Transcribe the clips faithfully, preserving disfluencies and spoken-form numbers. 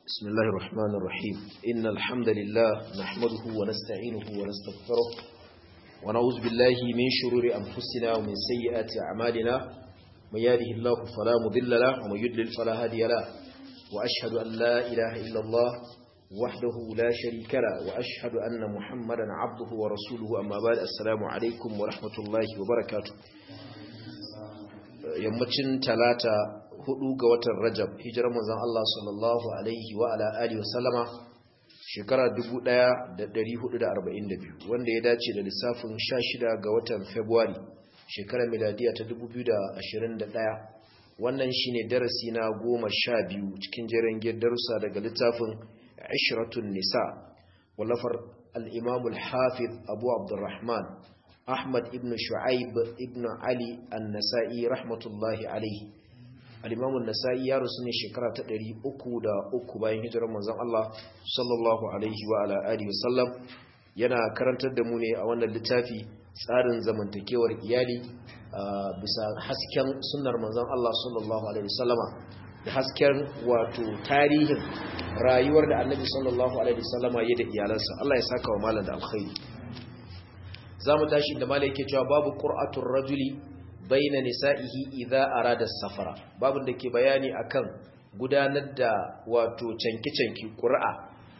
بسم الله الرحمن الرحيم إن الحمد لله نحمده ونستعينه ونستغفره ونعوذ بالله من شرور أنفسنا ومن سيئات أعمالنا من يهده الله فلا مضل له ومن يضلل فلا هادي له وأشهد أن لا إله إلا الله وحده لا شريك له وأشهد أن محمدا عبده ورسوله أما بعد السلام عليكم ورحمة الله وبركاته yammacin talata hudu ga watan Rajab hijirar manzon Allah sallallahu alaihi wa ala alihi wasallama shekara dubu ɗaya da ɗari hudu da arba'in da biyu wanda ya dace da lissafin sha shida ga watan February shekarar miladiya ta dubu biyu da ashirin da ɗaya wannan shine darasi na goma sha biyu cikin jerin darussa daga littafin Ishratun Nisa wallafar al-Imam al-Hafiz Abu Abdurrahman Ahmad ibn Shu'aib ibn Ali an-Nasa'i rahmatullahi alayhi al-Imam an-Nasa'i ya rusu ne shekara ta ɗari uku da uku bayan hijirar manzon Allah sallallahu alaihi wa ala alihi wasallam yana karantar da mu ne a wannan littafi tsarin zamantakewar iyali bisa hasken sunnar manzon Allah sallallahu alaihi wasallama da hasken wato tarihin rayuwar da Annabi sallallahu alaihi wasallama ya da iyalansa Allah ya saka wa malam da alkhairi zamu tashi inda malai yake cewa babu qur'atur rajuli baina nisa'ihi idza arada safara babun da ke bayani akan gudanar da wato canki-canki qur'a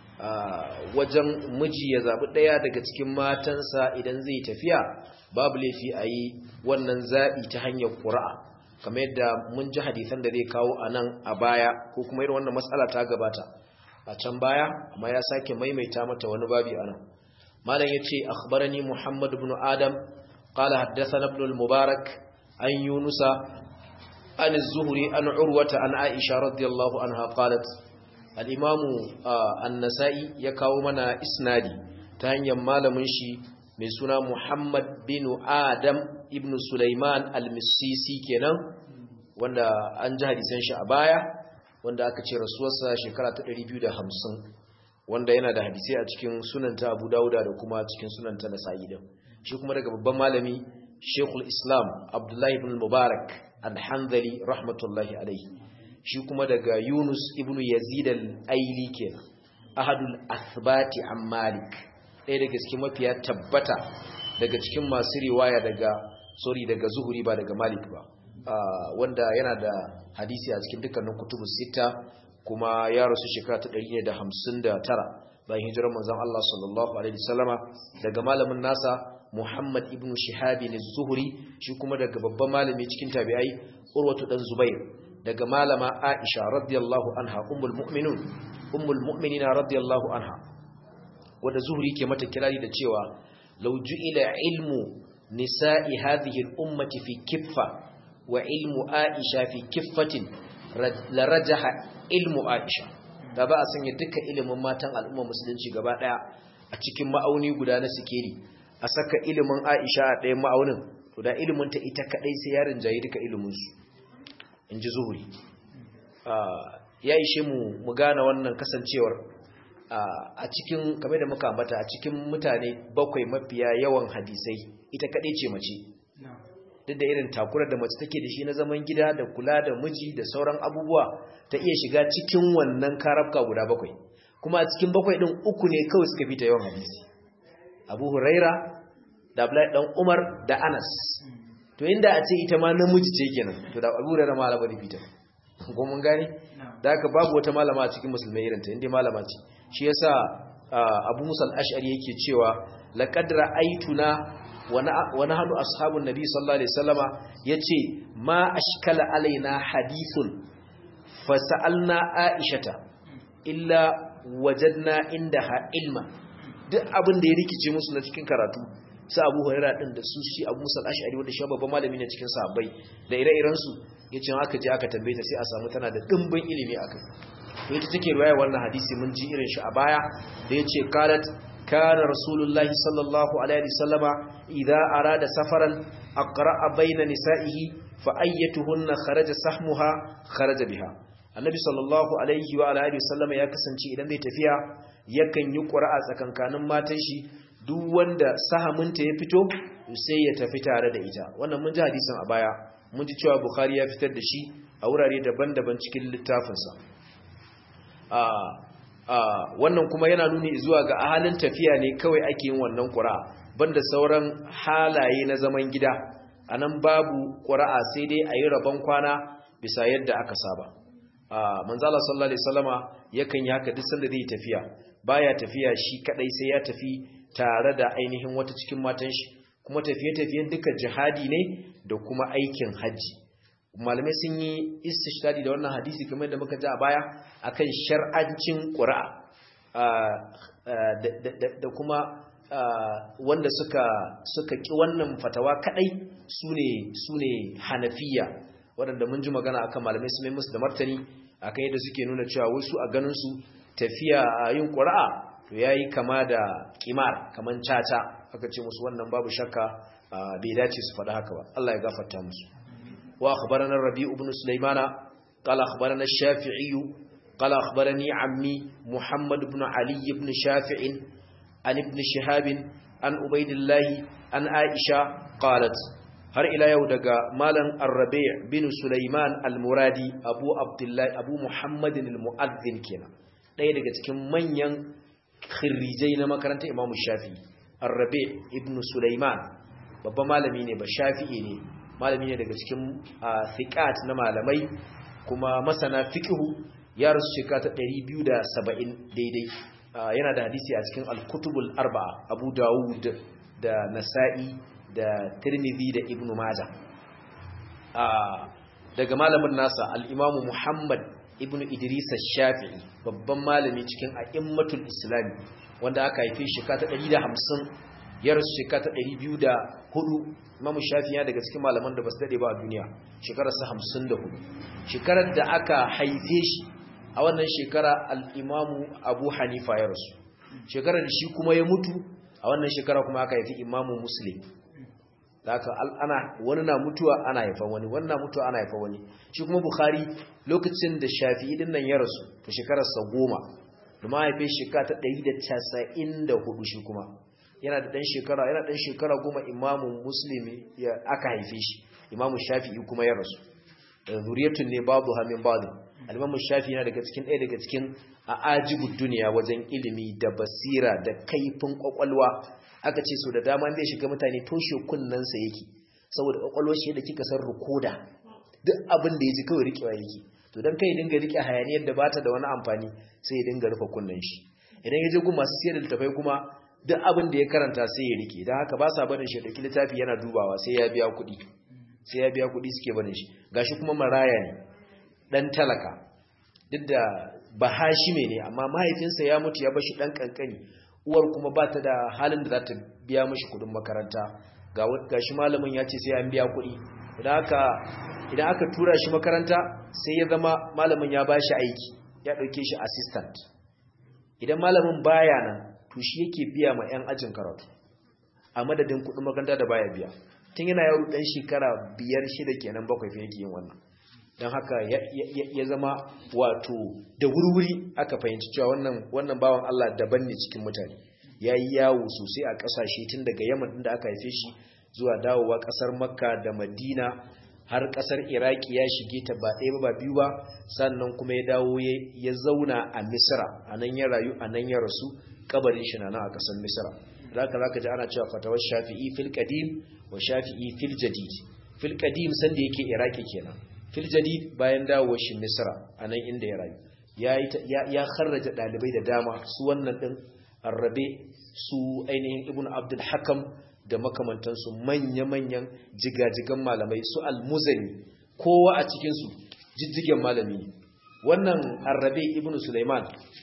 wajen miji ya zabi daya daga cikin matansa idan zai tafiya babu laifi ayi wannan zabi ta hanyar qur'a kamar yadda mun ji hadisan da zai kawo anan a baya ko kuma irin wannan mas'ala ta gabata a can baya amma ya sake maimaita mata wani babi anan malam yace akhbarani Muhammad ibn Adam qala haddathana ibn al-Mubarak an Yunus an az-Zuhri an Urwa an Aisha radiyallahu anha qalat al-Imam an-Nasa'i ya kawo mana isnadi ta hanyar malamin shi mai suna Muhammad bin Adam ibn Sulaiman al-Misisi kenan wanda an ji hadisan shi a baya wanda aka ce rasuwarsa shekara ta ɗari biyu da hamsin wanda yana da hadisi a cikin sunanta Abu Dawuda da kuma cikin sunanta Nasa'i din shi kuma daga babban malami Sheikhul Islam Abdullah ibn Mubarak al-Hanzali rahmatullahi alayhi shi kuma daga Yunus ibn Yazid al-Aili kenan ahadul athbati an Malik ɗaya daga cikin mafiya tabbata daga cikin masu riwaya daga sorry daga Zuhri ba daga Malik ba wanda yana da hadisi a cikin dukkanin kutubus sita kuma ya rasu shekara ta ɗari da hamsin da tara bayan hijirar manzon Allah sallallahu alaihi wasallama daga malamin nasa Muhammad ibn Shihab az-Zuhri shi kuma daga babban malami cikin tabi'ai Urwatu dan Zubair daga malama Aisha radiyallahu anha ummul mu'minun ummul mu'minina radiyallahu anha wanda Zuhri ke mata kirari da cewa law ju'ila ilmu nisa'i hadhihi al-ummati fi kiffa wa ilmu Aisha fi kiffatin la rajaha ilmu Aisha da ba a sanya duka ilimin matan al'umma musulunci gaba daya a cikin ma'auni guda na sikeli a saka ilimin Aisha a ɗayan ma'aunin to da ilimin ta ita kadai sai ya rinjayi duka ilimin su inji Zuhri ya ishe mu mu gane wannan kasancewar a cikin kamar da muka ambata a cikin mutane bakwai mafiya yawan hadisai ita kadai ce mace duk da irin takurar da mace take da shi na zaman gida da kula da miji da sauran abubuwa ta iya shiga cikin wannan karabka guda bakwai kuma a cikin bakwai din uku ne kawai suka fita yawan hadisi Abu Huraira da Abdullahi dan Umar da Anas to inda a ce ita ma namiji ce kenan to da Abu Huraira malama da fita ko mun gane da haka babu wata malama a cikin musulmai irin ta inda malama ce shi yasa Abu Musa al-Ash'ari yake cewa laqad ra'aytuna wani hannu ashabun nabi sallallahu alaihi wasallama yace ma ashkala alaina hadithun fasa'alna aishata illa wajadna indaha ilma duk abin da ya rikice musu na cikin karatu sai Abu Hurairah din da su shi Abu Musa al-Ash'ari wanda shi babban malami ne cikin sahabbai da ire-iren su yace aka je aka tambaye ta sai a samu tana da dimbin ilimi akai to ita take riwaya wannan hadisi mun ji irin shi a baya da yace qalat كان رسول الله صلى الله عليه وسلم إذا أراد سفرا أقرأ بين نسائه فأيتهن خرج سحمها خرج بها النبي صلى الله عليه وآله وسلم ya kasance idan zai tafiya yakan yi qura'a tsakankanin matan shi duk wanda sahaminta ya fito sai ya tafi tare da ita wannan mun ji hadisin a baya mun ji cewa Bukhari ya fitar da shi a wurare daban-daban cikin littafinsa a a wannan kuma yana nuni zuwa ga halin tafiya ne kawai ake yin wannan qura'a banda sauran halaye na zaman gida anan babu qura'a sai dai ayi rabon kwana bisa yadda aka saba manzo Allah sallallahu alaihi wasallama yakan yi haka duk sanda zai tafiya baya tafiya shi kadai sai ya tafi tare da ainihin wata cikin matan shi kuma tafiye-tafiyen duka jihadi ne da kuma aikin haji malamai sun yi istishtadi da wannan hadisi kamar da muka ji a baya akan shar'ancin qura'a da kuma wanda suka suka ki wannan fatawa kadai sune sune Hanafiya waɗanda mun ji magana akan malamai su mai musu da martani akan yadda suke nuna cewa wasu a ganin su tafiya a yin qura'a to yayi kama da kimar kaman caca aka ce musu wannan babu shakka bai dace su faɗa haka ba Allah ya gafarta musu wa akhbarana Rabi' ibn Sulaymana qala akhbarana Shafi'i qala akhbarani ammi Muhammad ibn Ali ibn Shafi' an ibn Shihab an Ubaydillah an Aisha qalat har ila yau daga malam Ar-Rabi' bin Sulaiman Al-Muradi Abu Abdullah Abu Muhammad al-Mu'adhdhin kenan ɗaya daga cikin manyan khirrijai na makarantar Imam Shafi'i Ar-Rabi' ibn Sulaiman babban malami ne ba Shafi'i ne malami ne daga cikin thiqat na malamai kuma masana fiqhu ya rasu shekara ta ɗari biyu da saba'in daidai yana da hadisi a cikin al-Kutubul Arba'a Abu Dawud da Nasa'i da Tirmidhi da Ibn Majah daga malamin nasa al-Imam Muhammad ibn Idris al-Shafi'i babban malami cikin a'immatul Islam wanda aka haife shi shekara ta ɗari da hamsin ya rasu shekara ta ɗari biyu da hudu Imam Shafi'i ya daga cikin malaman da basu dade ba a duniya shekarar sa hamsin da hudu shekarar da aka haife shi a wannan shekara al-Imam Abu Hanifa ya rasu shekarar da shi kuma ya mutu a wannan shekara kuma aka haifi Imam Muslim haka ana wani na mutuwa ana haifan wani wannan na mutuwa ana haifan wani shi kuma Bukhari lokacin da Shafi'i din nan ya rasu to shekarar sa goma kuma haife shekara ta ɗari da casa'in da hudu shi kuma yana da dan shekara yana dan shekara goma Imam Muslim ya aka haife shi Imam Shafi'i kuma ya rasu zuriyatun ne babu hamin babu al-Imam Shafi'i yana daga cikin ɗaya daga cikin a'ajibud duniya wajen ilimi da basira da kaifin kwakwalwa aka ce so da dama zai shiga mutane toshe kunnansa yake saboda kwakwalwar shi da kika san rukoda duk abin da yaji kawai rikewa yake to dan kai dinga rike hayaniyar da bata da wani amfani sai ya dinga rufe kunnan shi idan ya je gun masu siyar da littafai kuma duk abin da ya karanta sai ya rike dan haka ba sa barin shi da littafi yana dubawa sai ya biya kuɗi sai ya biya kuɗi suke barin shi gashi kuma maraya ne dan talaka duk da bahashime ne amma mahaifinsa ya mutu ya bashi dan kankani uwar kuma ba ta da halin da za ta biya mashi kudin makaranta ga shi malamin ya ce sai an biya kudi idan aka idan aka tura shi makaranta sai ya zama malamin ya bashi aiki ya dauke shi assistant idan malamin baya nan to shi yake biya ma yan ajin karatu a madadin kudin makaranta da baya biya tun yana yaro dan shekara biyar shida kenan bakwai fa yake yin wannan don haka ya zama wato da wurwuri aka fahimci cewa wannan wannan bawan Allah daban ne cikin mutane yayi yawo sosai a kasashe tun daga Yaman din da aka haife shi zuwa dawowa kasar Makka da Madina har kasar Iraki ya shige ta ba ɗaya ba biyu ba sannan kuma ya dawo ya zauna a Misra anan ya rayu anan ya rasu kabarin shi na nan a kasar Misra zaka zaka ji ana cewa fatawar Shafi'i fil qadim wa Shafi'i fil jadid fil qadim sanda yake Iraki kenan fil jadid bayan dawo shi Misra anan inda ya rayu ya ya kharraja dalibai da dama su wannan din Ar-Rabi su ainihin Ibn Abdul Hakam da makamantan su manya-manyan jigajigan malamai su Al-Muzani kowa a cikin su jijjigen malami wannan Ar-Rabi Ibn Sulaiman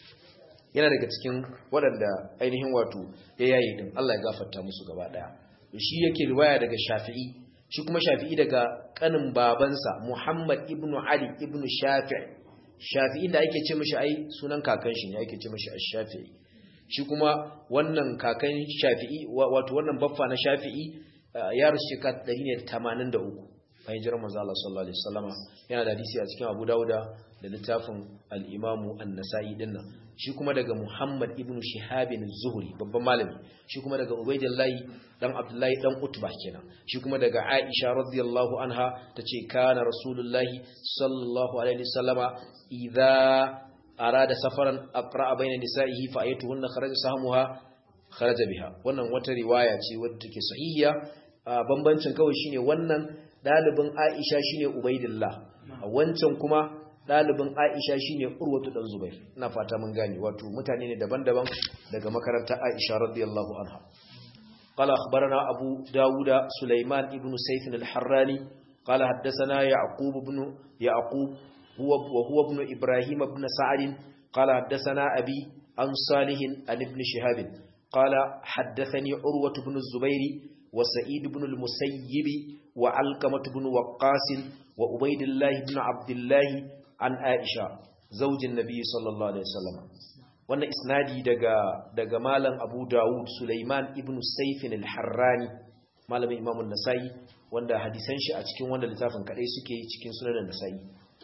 yana daga cikin waɗanda ainihin wato ya yayi din Allah ya gafarta musu gaba daya shi yake riwaya daga Shafi'i shi kuma Shafi'i daga kanin babansa Muhammad ibn Ali ibn Shafi'i Shafi'i da ake ce mishi ai sunan kakan shi ne ake ce mishi Ash-Shafi'i shi kuma wannan kakan Shafi'i wato wannan baffa na Shafi'i ya rusu shekara ɗari tamanin da uku bayan jiran manzo Allah sallallahu alaihi wasallama yana da hadisi a cikin Abu Dawud da littafin al-Imam An-Nasa'i dinnan shi kuma daga Muhammad ibn Shihab az-Zuhri babban malami shi kuma daga Ubaydullah dan Abdullah dan Utbah kenan shi kuma daga Aisha radiyallahu anha tace kana Rasulullah sallallahu alaihi wasallama idza arada safaran aqra bayna nisa'ihi fa ayatuhunna kharaja sahmuha kharaja biha wannan wata riwaya ce wadda take sahihiya bambancin kawai shine wannan dalibin Aisha shine Ubaidillah wancan kuma dalibin Aisha shine Urwatu dan Zubair ina fata mun gane wato mutane ne daban-daban daga makarantar Aisha radiyallahu anha qala akhbarana Abu Dawud Sulaiman ibn Sayf al-Harrani qala haddathana Yaqub ibn Yaqub huwa wa huwa ibn Ibrahim ibn Sa'd qala haddathana Abi an Salih an ibn Shihab qala haddathani Urwatu ibn Zubair wa Sa'id ibn al-Musayyib wa Alqamah ibn Waqqas wa Ubaydillah ibn Abdullah an Aisha zaujin Nabi sallallahu alaihi wasallam wannan isnadi daga daga malam Abu Dawud Sulaiman ibn Sayf al-Harrani malamin Imam an-Nasa'i wanda hadisan shi a cikin wanda littafin kadai suke cikin sunan an-Nasa'i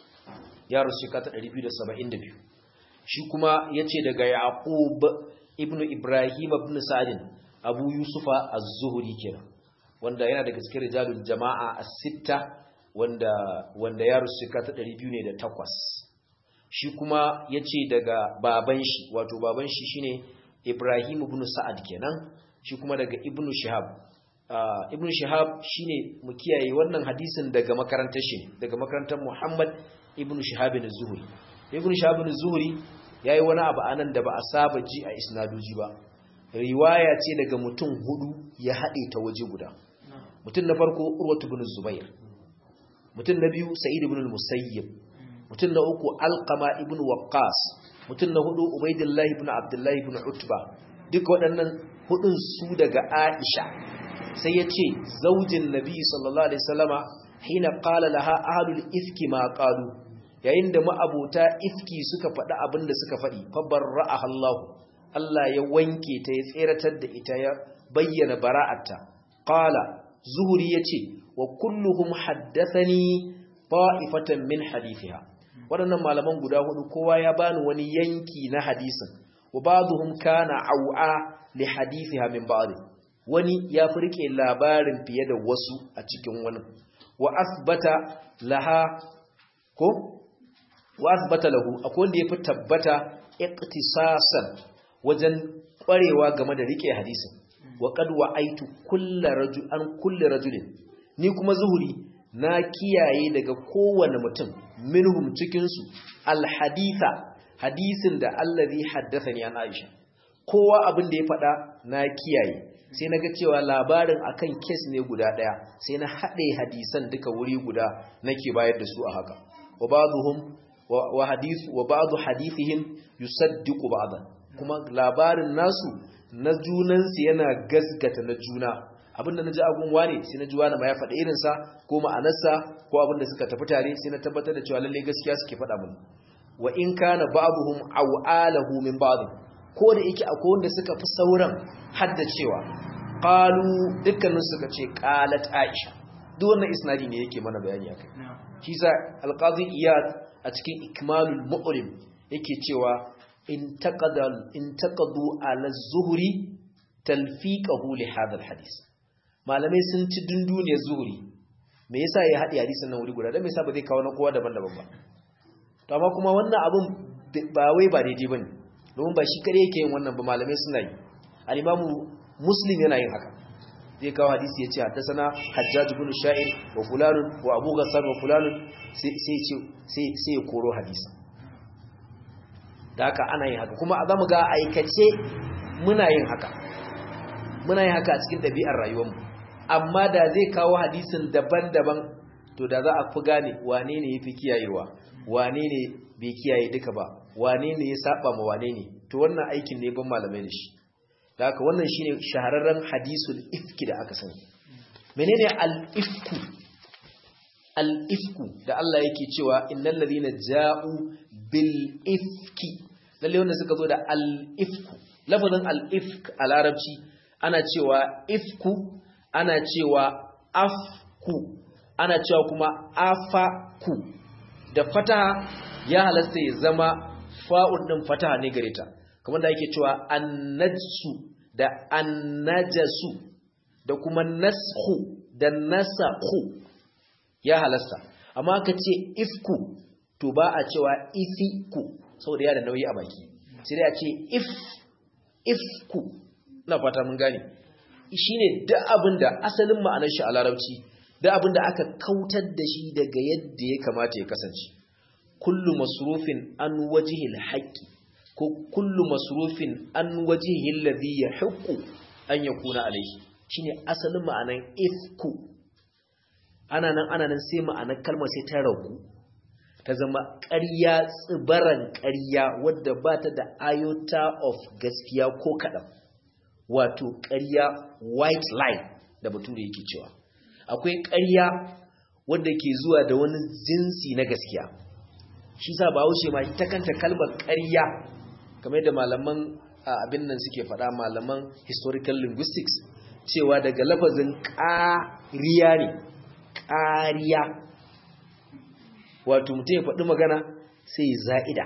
ya rusu ka ta ɗari biyu da saba'in da biyu shi kuma yace daga Yaqub ibn Ibrahim ibn Sa'd Abu Yusufa az-Zuhri kenan wanda yana daga cikin rijalul jama'a as-sitta wanda wanda ya rusu ka ta ɗari biyu ne da takwas shi kuma yace daga baban shi wato baban shi shine Ibrahim ibn Sa'ad kenan shi kuma daga Ibn Shihab uh, Ibn Shihab shine mu kiyaye wannan hadisin daga makarantar shi daga makarantar Muhammad Ibn Shihab az-Zuhri Ibn Shihab az-Zuhri yayi wani abu anan da ba a saba ji a isnadoji ba riwaya ce daga mutum hudu ya hade ta waje guda mutum na farko Urwatu ibn Zubair mutum na biyu Sa'id ibn al-Musayyib mutum na uku Alqama ibn Waqqas mutum na hudu Ubaydillah ibn Abdullah ibn Utba duk waɗannan hudun su daga Aisha sai yace zaujin Nabi sallallahu alaihi wasallama hina qala laha ahlul ifki ma qalu yayin da ma'abota ifki suka faɗi abin da suka faɗi fa barra'aha Allah Allah ya wanke ta ya tseratar da ita ya bayyana bara'arta qala zuhuri yace wa kulluhum haddathani ta'ifatan min hadithiha wadannan malaman guda hudu kowa ya bani wani yanki na hadisin wa ba'dhum kana au'a li hadithiha min ba'd wani ya furke labarin fiye da wasu a cikin wani wa asbata laha ko wa asbata lahu akwai wanda yafi tabbata iqtisasan wajen kwarewa game da rike hadisin wa qad wa'aitu kullu rajul an kullu rajulin ni kuma zuhuri na kiyaye daga kowane mutum minhum cikin su alhaditha hadisin da allazi haddathani an Aisha kowa abin da ya faɗa na kiyaye sai naga cewa labarin akan case ne guda daya sai na hade hadisan duka wuri guda nake bayar da su a haka wa ba'dhum wa hadith wa ba'd hadithihim yusaddiqu ba'dan kuma labarin nasu na junansu yana gasgata na juna abinda naji agun wane sai na ji wani ma ya faɗa irin sa ko ma'anarsa ko abinda suka tafi tare sai na tabbatar da cewa lalle gaskiya suke faɗa mun wa in kana ba'dhum awalahu min ba'd ko da yake akwai wanda suka fi sauran haddacewa qalu dukkanin suka ce qalat Aisha duk wannan isnadi ne yake mana bayani akai shi sa al-qadi Iyad a cikin ikmalul mu'rim yake cewa intaqadal intaqadu ala az-zuhri talfiqahu li hadha al-hadith malamai sun ci dunduniyar zuhri me yasa ya hadi hadisin nan wuri guda dan me yasa ba zai kawo na kowa daban-daban ba to amma kuma wannan abun ba wai ba daidai bane don ba shi kare yake yin wannan ba malamai suna yi al-imamu muslim yana yin haka zai kawo hadisi ya ce haddasana hajjaj ibn sha'ir wa fulanun wa abu ghassan wa fulanun sai sai sai ya koro hadisi da haka ana yin haka kuma za mu ga aikace muna yin haka muna yin haka a cikin ɗabi'ar rayuwarmu amma da zai kawo hadisin daban-daban to da za a fi gane wane ne ya fi kiyayewa wane ne bai kiyaye duka ba wane ne ya saba ma wane ne to wannan aikin ne ban malamai da shi da haka wannan shine shahararren hadisul ifki da aka sani menene al-ifku al-ifku da Allah yake cewa innal ladina ja'u bil ifki lalle wanda suka zo da al-ifku lafazin al-ifk a larabci ana cewa ifku ana cewa afku ana cewa kuma afaku da fataha ya halasta ya zama fa'un din fataha ne gare ta kamar da yake cewa annajsu da annajasu da kuma nasxu da nasakhu ya halasta amma ka ce ifku to ba a cewa ifiku saboda ya da nauyi a baki sai dai a ce if ifku na fata mun gane shine duk abinda asalin ma'anar shi a larabci duk abinda aka kautar da shi daga yadda ya kamata ya kasance kullu masrufin an wajhil haqqi ko kullu masrufin an wajhihi alladhi yahiqqu an yakuna alayhi shine asalin ma'anar ifku ana nan ana nan sai ma'anar kalmar sai ta ragu ta zama ƙarya tsibaran ƙarya wadda ba ta da iota of gaskiya ko kaɗan wato ƙarya white lie da bature yake cewa akwai ƙarya wadda ke zuwa da wani jinsi na gaskiya shi sa ba haushe ma ta kanta kalmar ƙarya kamar yadda malaman abin nan suke faɗa malaman historical linguistics cewa daga lafazin ƙariya ne ƙariya wato mutum ya faɗi magana sai ya za'ida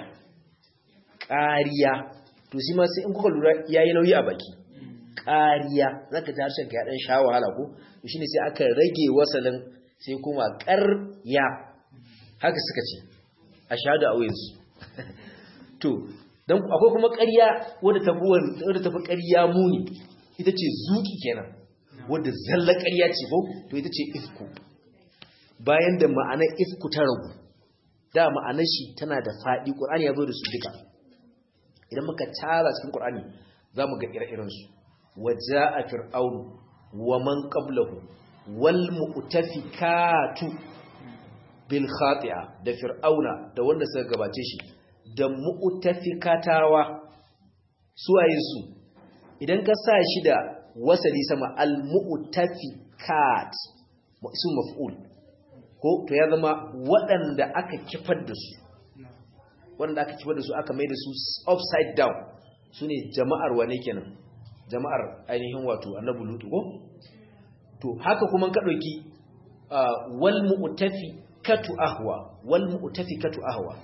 ƙariya to shi ma sai in kuka lura ya yi nauyi a baki ƙariya za ka ji harshen ka ya ɗan sha wahala ko shi ne sai aka rage wasalin sai kuma ƙarya haka suka ce a shahada a wuyansu to don akwai kuma ƙarya wadda tafi ƙarya muni ita ce zuki kenan wadda zalla ƙarya ce ko to ita ce ifku bayan da ma'anar ifku ta ragu da ma'anar shi tana da faɗi ƙur'ani ya zo da su duka idan muka tara cikin ƙur'ani za mu ga ire-irensu waja a fir'aunu wa man qablahu wal mu'tafikatu bil khati'a da fir'auna da wanda suka gabace shi da mu'tafikatawa suwaye su idan ka sa shi da wasali sama al mu'tafikat su maf'ul ko to ya zama waɗanda aka kifar da su waɗanda aka kifar da su aka mai da su upside down su ne jama'ar wane kenan jama'ar ainihin wato annabi lutu ko to haka kuma ka ɗauki wal mu'tafikatu ahwa wal mu'tafikatu ahwa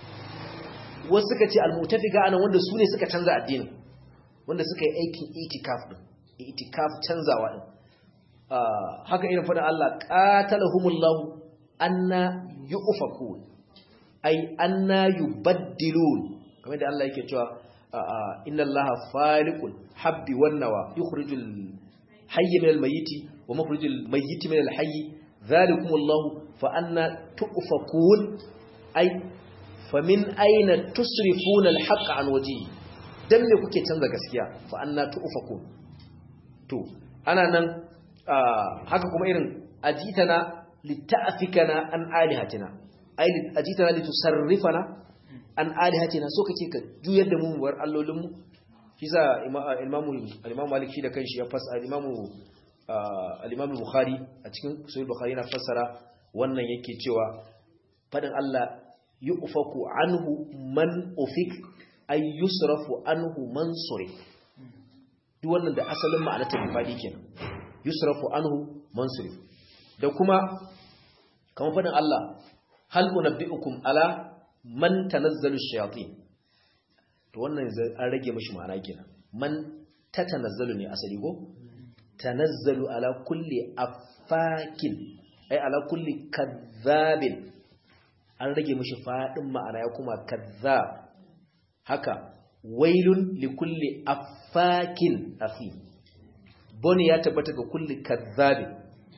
wasu suka ce al mu'tafika anan wanda su ne suka canza addini wanda suka yi aikin itikaf din itikaf canzawa din haka irin faɗin Allah qatalahumullahu anna yu'fakun ay anna yubaddilun kamar da Allah yake cewa inna Allaha faliqul habbi wan nawa yukhrijul hayya minal mayyiti wa mukhrijul mayyiti minal hayyi dhalikumullahu fa anna tu'fakun ay famin ayna tusrifuna alhaqqa an wajhi dan me kuke canza gaskiya fa anna tu'fakun to ana nan haka kuma irin ajitana litta'afikana an alihatina ai ajitana litusarrifana an alihatina so kace ka juyar da mu war allolin mu shi sa imamu al-imamu Malik shi da kanshi ya fasara imamu al-imamu Bukhari a cikin sahih Bukhari yana fassara wannan yake cewa fadin Allah yu'faku anhu man ufik ay yusrafu anhu man surif duk wannan da asalin ma'anar ta fadi kenan yusrafu anhu man surif da kuma kamar fadin Allah hal unabbiukum ala man tanazzalu shayatin to wannan an rage mishi ma'ana kenan man tatanazzalu ne asali go tanazzalu ala kulli afakin ai ala kulli kadhabin an rage mishi fadin ma'ana ya kuma kadhab haka wailun likulli afakin afi bone ya tabbata ga kulli kadhabin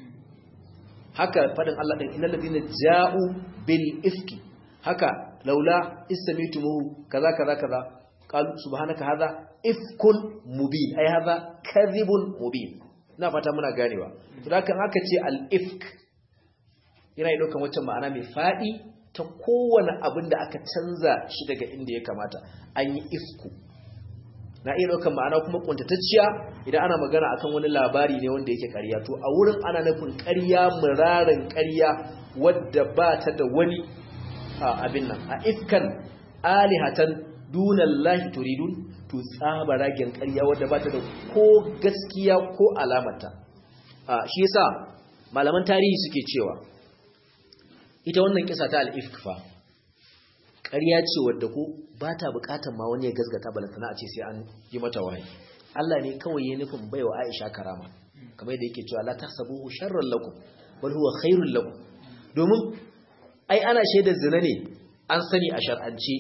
haka fadin Allah din innal ladina ja'u bil ifki haka laula istamitumuhu kaza kaza kaza qalu subhanaka hadha ifkun mubin ai hadha kadhibun mubin ina fata muna ganewa to haka haka ce al ifk yana yi daukan wacce ma'ana mai fadi ta kowane abin da aka canza shi daga inda ya kamata an yi ifku na iya daukan ma'ana kuma kuntatacciya idan ana magana akan wani labari ne wanda yake ƙarya to a wurin ana nufin ƙarya muraran ƙarya wadda ba ta da wani abin nan a ifkan alihatan dunallahi turidun to tsabaragen ƙarya wadda ba ta da ko gaskiya ko alamata shi yasa malaman tarihi suke cewa ita wannan kisa ta al-ifk fa ƙarya ce wadda ko ba ta buƙatar ma wani ya gazgata balantana a ce sai an yi mata wahayi Allah ne kawai ya nufin baiwa Aisha karama kamar yadda yake cewa la tahsabuhu sharran lakum bal huwa khairul lakum domin ai ana shaidar zina ne an sani a shar'ance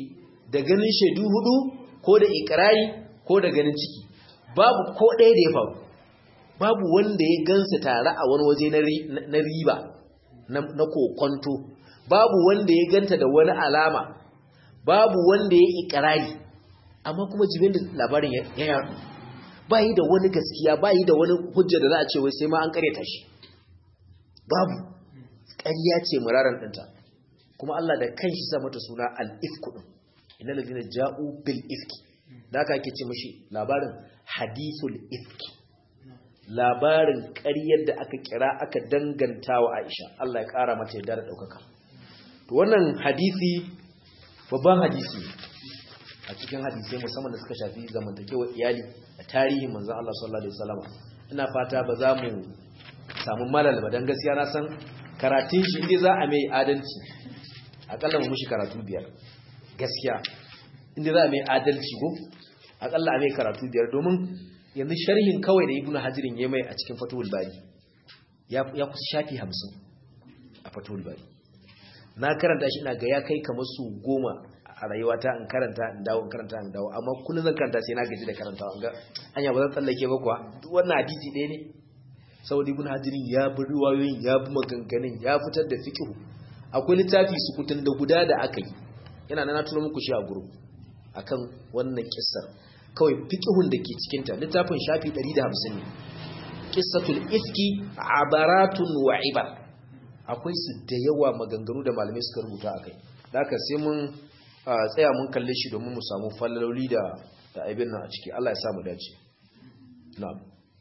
da ganin shaidu hudu ko da ikrari ko da ganin ciki babu ko ɗaya da ya faru babu wanda ya gansa tare a wani waje na riba na kokonto babu wanda ya ganta da wani alama babu wanda ya ikrari amma kuma jibin da labarin ya yaɗu ba yi da wani gaskiya ba yi da wani hujja da za a ce wai sai ma an karyata shi babu ƙarya ce muraran ɗinta kuma Allah da kanshi sa mata suna al-ifku din innal ladina ja'u bil ifki da aka ake ce mishi labarin hadithul ifki labarin ƙaryar da aka kira aka danganta wa Aisha Allah ya ƙara mata yadda da ɗaukaka to wannan hadisi babban hadisi a cikin hadisai musamman da suka shafi zamantakewar iyali da tarihin manzon Allah sallallahu alaihi wasallam ina fata ba za mu samu malal ba dan gaskiya na san karatun shi inda za a mai adalci akalla mu mushi karatu biyar gaskiya inda za a mai adalci go akalla a mai karatu biyar domin yanzu sharhin kawai da Ibn Hajirin ya mai a cikin Fathul Bari ya ya kusa shafi hamsin a Fathul Bari na karanta shi ina ga ya kai kamar su goma a rayuwata in karanta in dawo in karanta in dawo amma kullun zan karanta sai na gaji da karantawa ga anya ba zan tsallake ba kuwa duk wannan hadisi ɗaya ne saboda Ibn Hajirin ya bi riwayoyin ya bi maganganun ya fitar da fiqh akwai littafi sukutun da guda da aka yi yana nan na tura muku shi a group akan wannan kissar kawai fiqhun da ke cikin ta littafin shafi ɗari da hamsin ne qissatul ifki abaratun wa ibar akwai su da yawa maganganu da malamai suka rubuta akai da haka sai mun tsaya mun kalle shi domin mu samu fallaloli da da aibin nan a ciki Allah ya sa mu dace na'am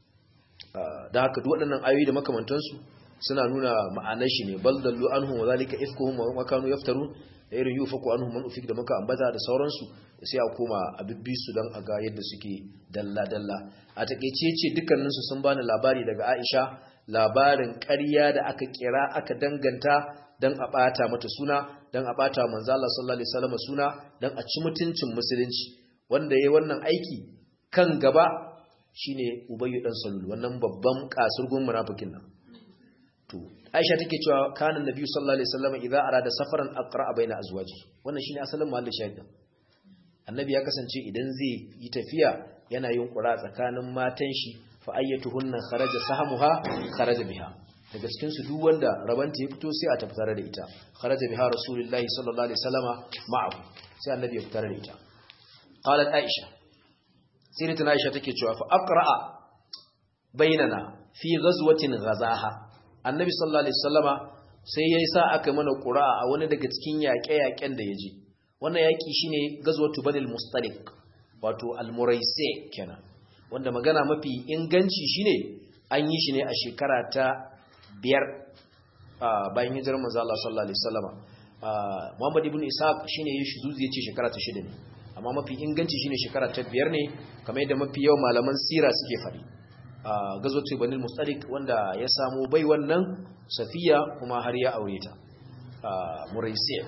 da haka duk waɗannan ayoyi da makamantansu suna nuna ma'anar shi ne bal dallu anhum wa zalika ifkuhum wa kanu yaftarun da irin yufaku anhum man ufik da muka ambata da sauransu sai a koma a bibbi su dan aga yadda suke dalla dalla a takeice ce dukkanin su sun bani labari daga Aisha labarin ƙarya da aka kira aka danganta dan a bata mata suna dan a bata manzo Allah sallallahu alaihi wasallam suna dan a ci mutuncin musulunci wanda yayi wannan aiki kan gaba shine Ubayy dan Salul wannan babban kasurgun munafikin nan to Aisha take cewa kana Nabi sallallahu alaihi wasallam idza arada safaran aqra baina azwaji wannan shine asalin mahallin shahid Annabi ya kasance idan zai yi tafiya yana yin qura tsakanin matan shi fa ayyatuhunna kharaja sahamuha kharaja biha daga cikin su duk wanda rabanta ya fito sai a tafi tare da ita kharaja biha rasulullahi sallallahu alaihi wasallama ma'ahu sai Annabi ya fitar da ita qalat Aisha sai tana Aisha take cewa fa aqra bainana fi ghazwatin ghazaha Annabi sallallahu alaihi wasallama sai yayi sa aka mana qura'a a wani daga cikin yaƙe-yaƙen da yaje wannan yaƙi shine ghazwatu banil mustaliq wato al-muraisi kenan wanda magana mafi inganci shine an yi shi ne a shekara ta biyar bayan hijirar manzo Allah sallallahu alaihi wasallama Muhammad ibn Ishaq shine yayin shi zuzi yace shekara ta shida ne amma mafi inganci shine shekara ta biyar ne kamar yadda mafi yawan malaman sira suke faɗi gazotu banil mustalik wanda ya samu bai wannan safiya kuma har ya aure ta muraisiya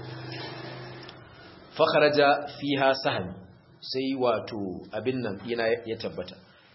fa kharaja fiha sahmi sai wato abin nan yana ya tabbata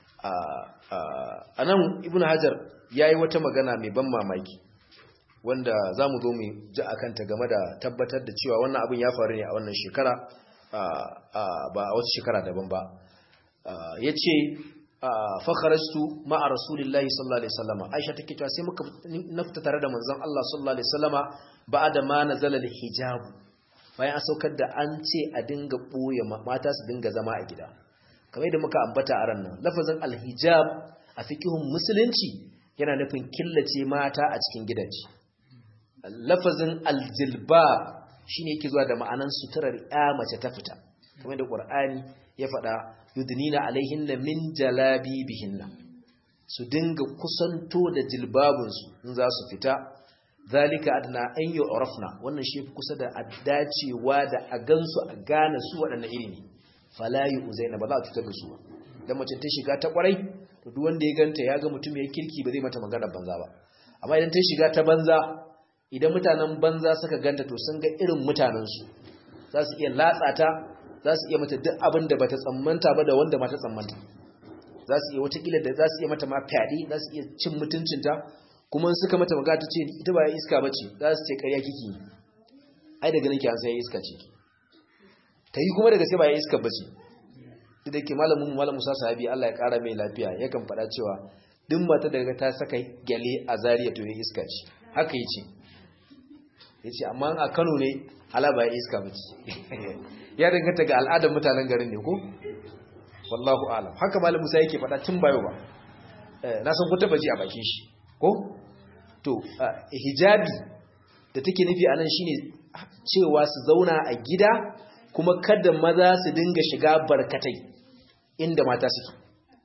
anan ibnu hajar yayi wata magana mai ban mamaki wanda zamu zo mu ji akan ta game da tabbatar da cewa wannan abin ya faru ne a wannan shekara ba a wata shekara daban ba yace fakharajtu ma'a rasulillahi sallallahu alaihi wasallam Aisha take cewa sai muka nafta tare da manzon Allah sallallahu alaihi wasallama ba'da ma nazala al-hijab bayan an saukar da an ce a dinga boye mata su dinga zama a gida kamar yadda muka ambata a ran nan lafazin al-hijab a fiqhun musulunci yana nufin killace mata a cikin gidaje lafazin al-jilbab shine yake zuwa da ma'anan suturar ya mace ta fita kamar da Qur'ani ya faɗa yudnina alaihinna min jalabibihinna su dinga kusanto da jilbabunsu in za su fita zalika adna an yu'rafna wannan shi kusa da dacewa da a gansu a gane su waɗannan iri ne fala yu'zaina ba za a tutar da su ba dan mace ta shiga ta kwarai to duk wanda ya ganta ya ga mutum ya kirki ba zai mata magana banza ba amma idan ta shiga ta banza idan mutanen banza suka ganta to sun ga irin mutanen su za su iya latsa ta za su iya mata duk abin da bata tsammanta ba da wanda mata tsammanta za su iya watakila da za su iya mata ma fyaɗe za su iya cin mutuncinta kuma suka mata magana ta ce ita ba iska ba ce za su ce ƙarya kiki ai daga nan ki an san iska ce ta yi kuma daga sai ba ya iska bace da ke malamin malam Musa Sahabi Allah ya kara mai lafiya yakan faɗa cewa duk mata daga ta saka gyale a Zaria to ya iska ce haka yace yace amma a Kano ne hala ba ya iska bace ya danganta ga al'adar mutanen garin ne ko wallahu a'lam haka malam Musa yake faɗa tun bayo ba na san ku taba ji a bakin shi ko to hijabi da take nufi anan shine cewa su zauna a gida kuma kada maza su dinga shiga barkatai inda mata suke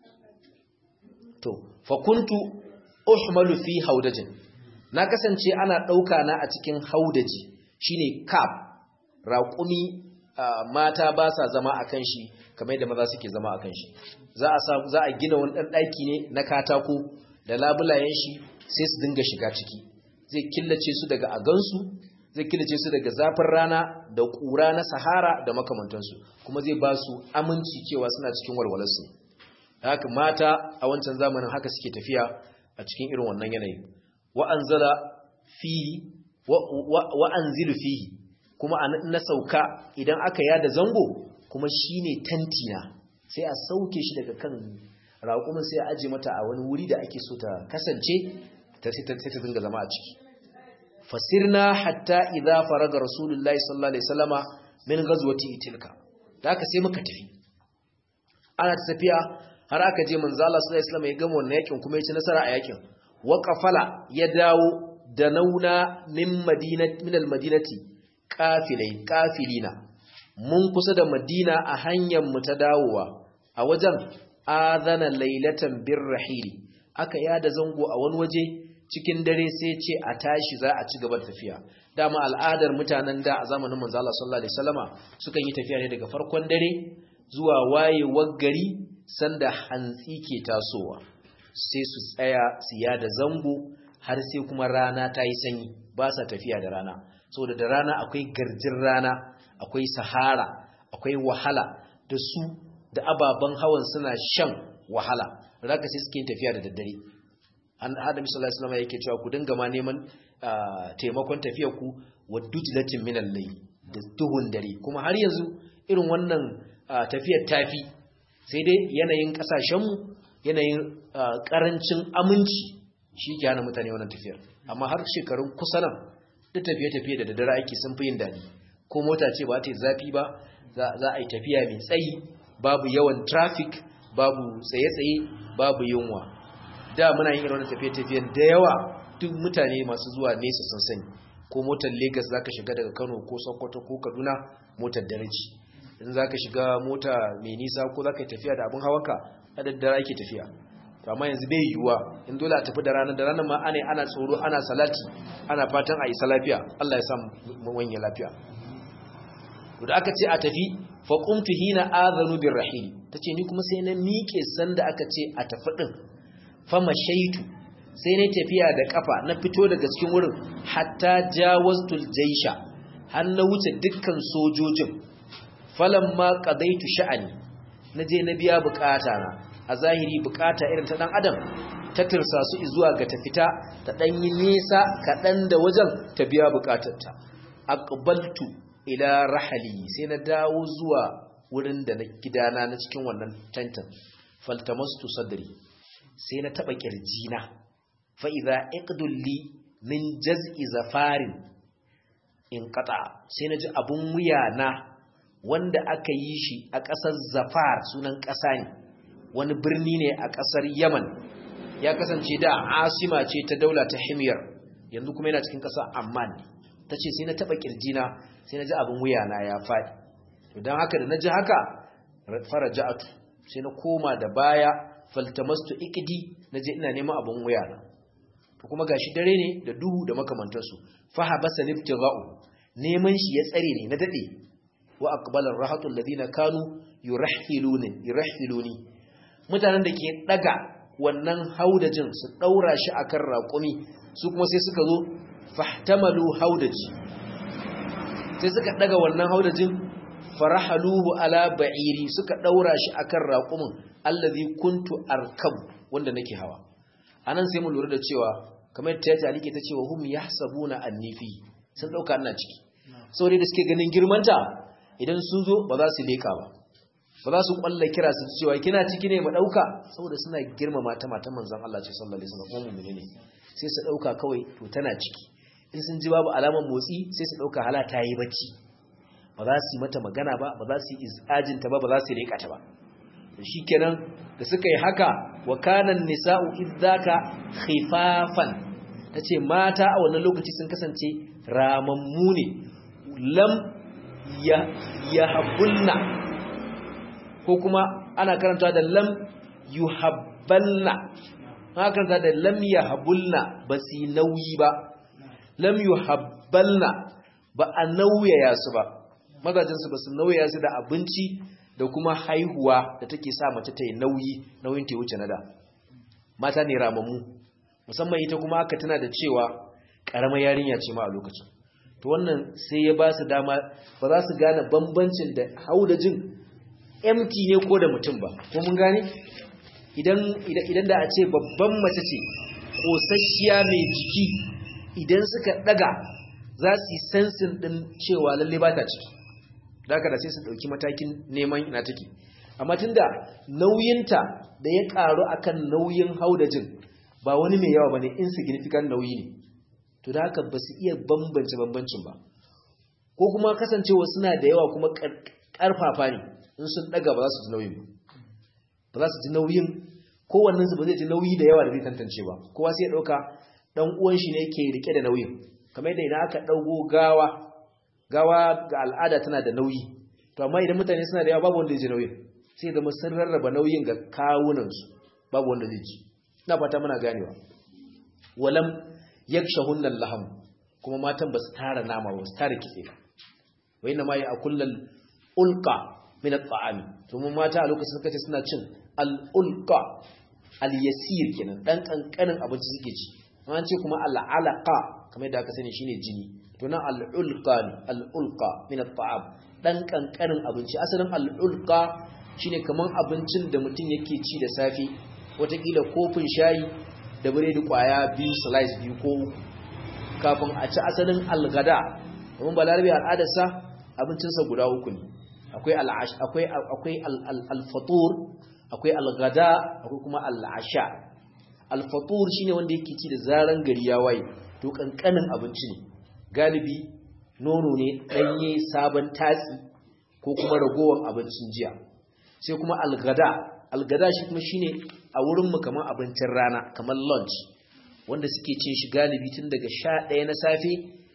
to fa kuntu uhmalu fi haudajin na kasance ana dauka na a cikin haudaji shine kaf raqumi mata ba sa zama akan shi kamar yadda maza suke zama akan shi za a za a gina wani dan daki ne na katako da labulayen shi sai su dinga shiga ciki zai killace su daga agansu zai killace su daga zafin rana da ƙura na sahara da makamantansu kuma zai ba su aminci cewa suna cikin walwalarsu haka mata a wancan zamanin haka suke tafiya a cikin irin wannan yanayi wa anzala fihi wa anzilu fihi kuma na sauka idan aka yada zango kuma shine tantina sai a sauke shi daga kan raƙumin sai a aje mata a wani wuri da ake so ta kasance ta sai ta dinga zama a ciki fasirna hatta idza faraga rasulullahi sallallahu alaihi wasallama min ghazwati tilka da aka sai muka tafi ana tafiya har aka je manzo Allah sallallahu alaihi wasallama ya gama wannan yakin kuma ya ci nasara a yakin wa qafala ya dawo da nauna min madinati min almadinati qafilai qafilina mun kusa da Madina a hanyar mu ta dawowa a wajen azana laylatan birrahili aka yada zango a wani waje cikin dare sai ce a tashi za a ci gaba da tafiya dama al'adar mutanen da a zamanin manzo Allah sallallahu alaihi wasallama sukan yi tafiya ne daga farkon dare zuwa wayewar gari sanda hantsi ke tasowa sai su tsaya su yada zango har sai kuma rana ta yi sanyi ba sa tafiya da rana saboda da rana akwai garjin rana akwai sahara akwai wahala da su da ababen hawan suna shan wahala zaka sai suke tafiya da daddare an Adam sallallahu alaihi wasallam yake cewa ku dinga ma neman taimakon tafiyar ku wadujlatin minal layl da duhun dare kuma har yanzu irin wannan tafiyar tafi sai dai yanayin kasashen mu yanayin karancin aminci shi ke hana mutane wannan tafiyar amma har shekarun kusa nan duk tafiye-tafiye da daddare ake sun fi yin dadi ko mota ce ba ta yi zafi ba za a yi tafiya mai tsayi babu yawan traffic babu tsaye-tsaye babu yunwa da muna yin irin tafiye-tafiyen da yawa duk mutane masu zuwa nesa sun sani ko motar Lagos zaka shiga daga Kano ko Sokoto ko Kaduna motar daraji in zaka shiga mota mai nisa ko zaka tafiya da abun hawanka a daddare ake tafiya to amma yanzu bai yiwuwa in dole a tafi da ranar da ranar ma ana ana tsoro ana salati ana fatan a isa lafiya Allah ya sa mu wanye lafiya to da aka ce a tafi fa qumtu hina adhanu birrahil tace ni kuma sai na miƙe sanda aka ce a tafi din fama shaitu sai na tafiya da kafa na fito daga cikin wurin hatta jawaztul jaisha har na wuce dukkan sojojin falamma qadaitu sha'ani naje na biya bukata na a zahiri bukata irin ta dan adam ta tirsa su zuwa ga tafita ta dan yi nisa kadan da wajen ta biya bukatarta aqbaltu ila rahali sai na dawo zuwa wurin da na gidana na cikin wannan tantan faltamastu sadri sai na taba kirjina fa idza iqdul li min jaz'i zafarin in qata sai naji abun wuya na wanda aka yi shi a ƙasar Zafar sunan ƙasa ne wani birni ne a ƙasar Yaman ya kasance da asima ce ta daula ta Himyar yanzu kuma yana cikin ƙasar Amman tace sai na taba kirjina sai naji abun wuya na ya fadi to dan haka da naji haka faraja'atu sai na koma da baya faltamastu ikdi naje ina neman abun wayana to kuma gashi dare ne da duhu da makamantansu fa habasa libtiga'u neman shi ya tsare ne na dade wa aqbala ar-rahatu alladhina kanu yurahiluni yurahiluni mutanen da ke daga wannan haudajin su daura shi akan raƙumi su kuma sai suka zo fahtamalu haudaji sai suka daga wannan haudajin farahaluhu ala ba'iri suka daura shi akan raqumin allazi kuntu arkab wanda nake hawa anan sai mu lura da cewa kamar ta yace alike ta cewa hum yahsabuna annifi sun dauka ina ciki saboda da suke ganin girmanta idan sun zo ba za su leka ba ba za su kwalla kira su cewa kina ciki ne mu dauka saboda suna girmama ta matan manzon Allah ce sallallahu alaihi wasallam kuma mu'mini ne sai su dauka kawai to tana ciki in sun ji babu alaman motsi sai su dauka hala ta yi bacci ba za su yi mata magana ba ba za su yi izajin ta ba ba za su leka ta ba to shikenan da suka yi haka wa kana nisa'u idzaka khifafan tace mata a wannan lokaci sun kasance ramammu ne lam ya yahabbulna ko kuma ana karanta da lam yuhabbalna ana karanta da lam yahabbulna ba su nauyi ba lam yuhabbalna ba a nauyaya su ba mazajinsu ba su nauyaya su da abinci da kuma haihuwa da take sa mace ta yi nauyi nauyin ta wuce na da mata ne ramammu musamman ita kuma aka tana da cewa ƙaramar yarinya ce ma a lokacin to wannan sai ya ba su dama ba za su gane bambancin da haudajin empty ne ko da mutum ba ko mun gane idan idan da a ce babban mace ce kosasshiya mai jiki idan suka daga za su yi sensin din cewa lalle ba ta ciki da haka da sai su dauki matakin neman ina take amma tunda nauyinta da ya karu akan nauyin haudajin ba wani mai yawa bane insignificant nauyi ne to da haka ba su iya bambance bambancin ba ko kuma kasancewa suna da yawa kuma karfafa ne in sun daga ba za su ji nauyin ba za su ji nauyin kowannen su ba zai ji nauyi da yawa da zai tantance ba kowa sai ya dauka dan uwan shi ne yake rike da nauyin kamar yadda idan aka dago gawa gawa ga al'ada tana da nauyi to amma idan mutane suna da yawa babu wanda zai ji nauyin sai da sun rarraba nauyin ga kawunan su babu wanda zai ji ina fata muna ganewa walam yakshahunna laham kuma matan ba su tara nama ba su tara kitse ba wa inna ma ya akullal ulqa min at-ta'ami to mun mata a lokacin suka ce suna cin al-ulqa al-yasir kenan dan kankanin abinci suke ci an ce kuma al-alaqa kamar yadda aka sani shine jini to nan al-ulqa al-ulqa min at-ta'am dan kankanin abinci asalin al-ulqa shine kaman abincin da mutum yake ci da safi watakila kofin shayi da biredi kwaya biyu slice biyu ko kafin a ci asalin al-gada kuma balarabi al'adarsa abincinsa guda uku ne akwai al-ash akwai akwai al-fatur akwai al-gada akwai kuma al-asha al-fatur shine wanda yake ci da zaran gari ya waye to kankanin abinci ne galibi nono ne danye sabon tatsi ko kuma ragowan abincin jiya sai kuma al-gada al-gada shi kuma shine a wurin mu kaman abincin rana kaman lunch wanda suke cin shi galibi tun daga sha ɗaya na safe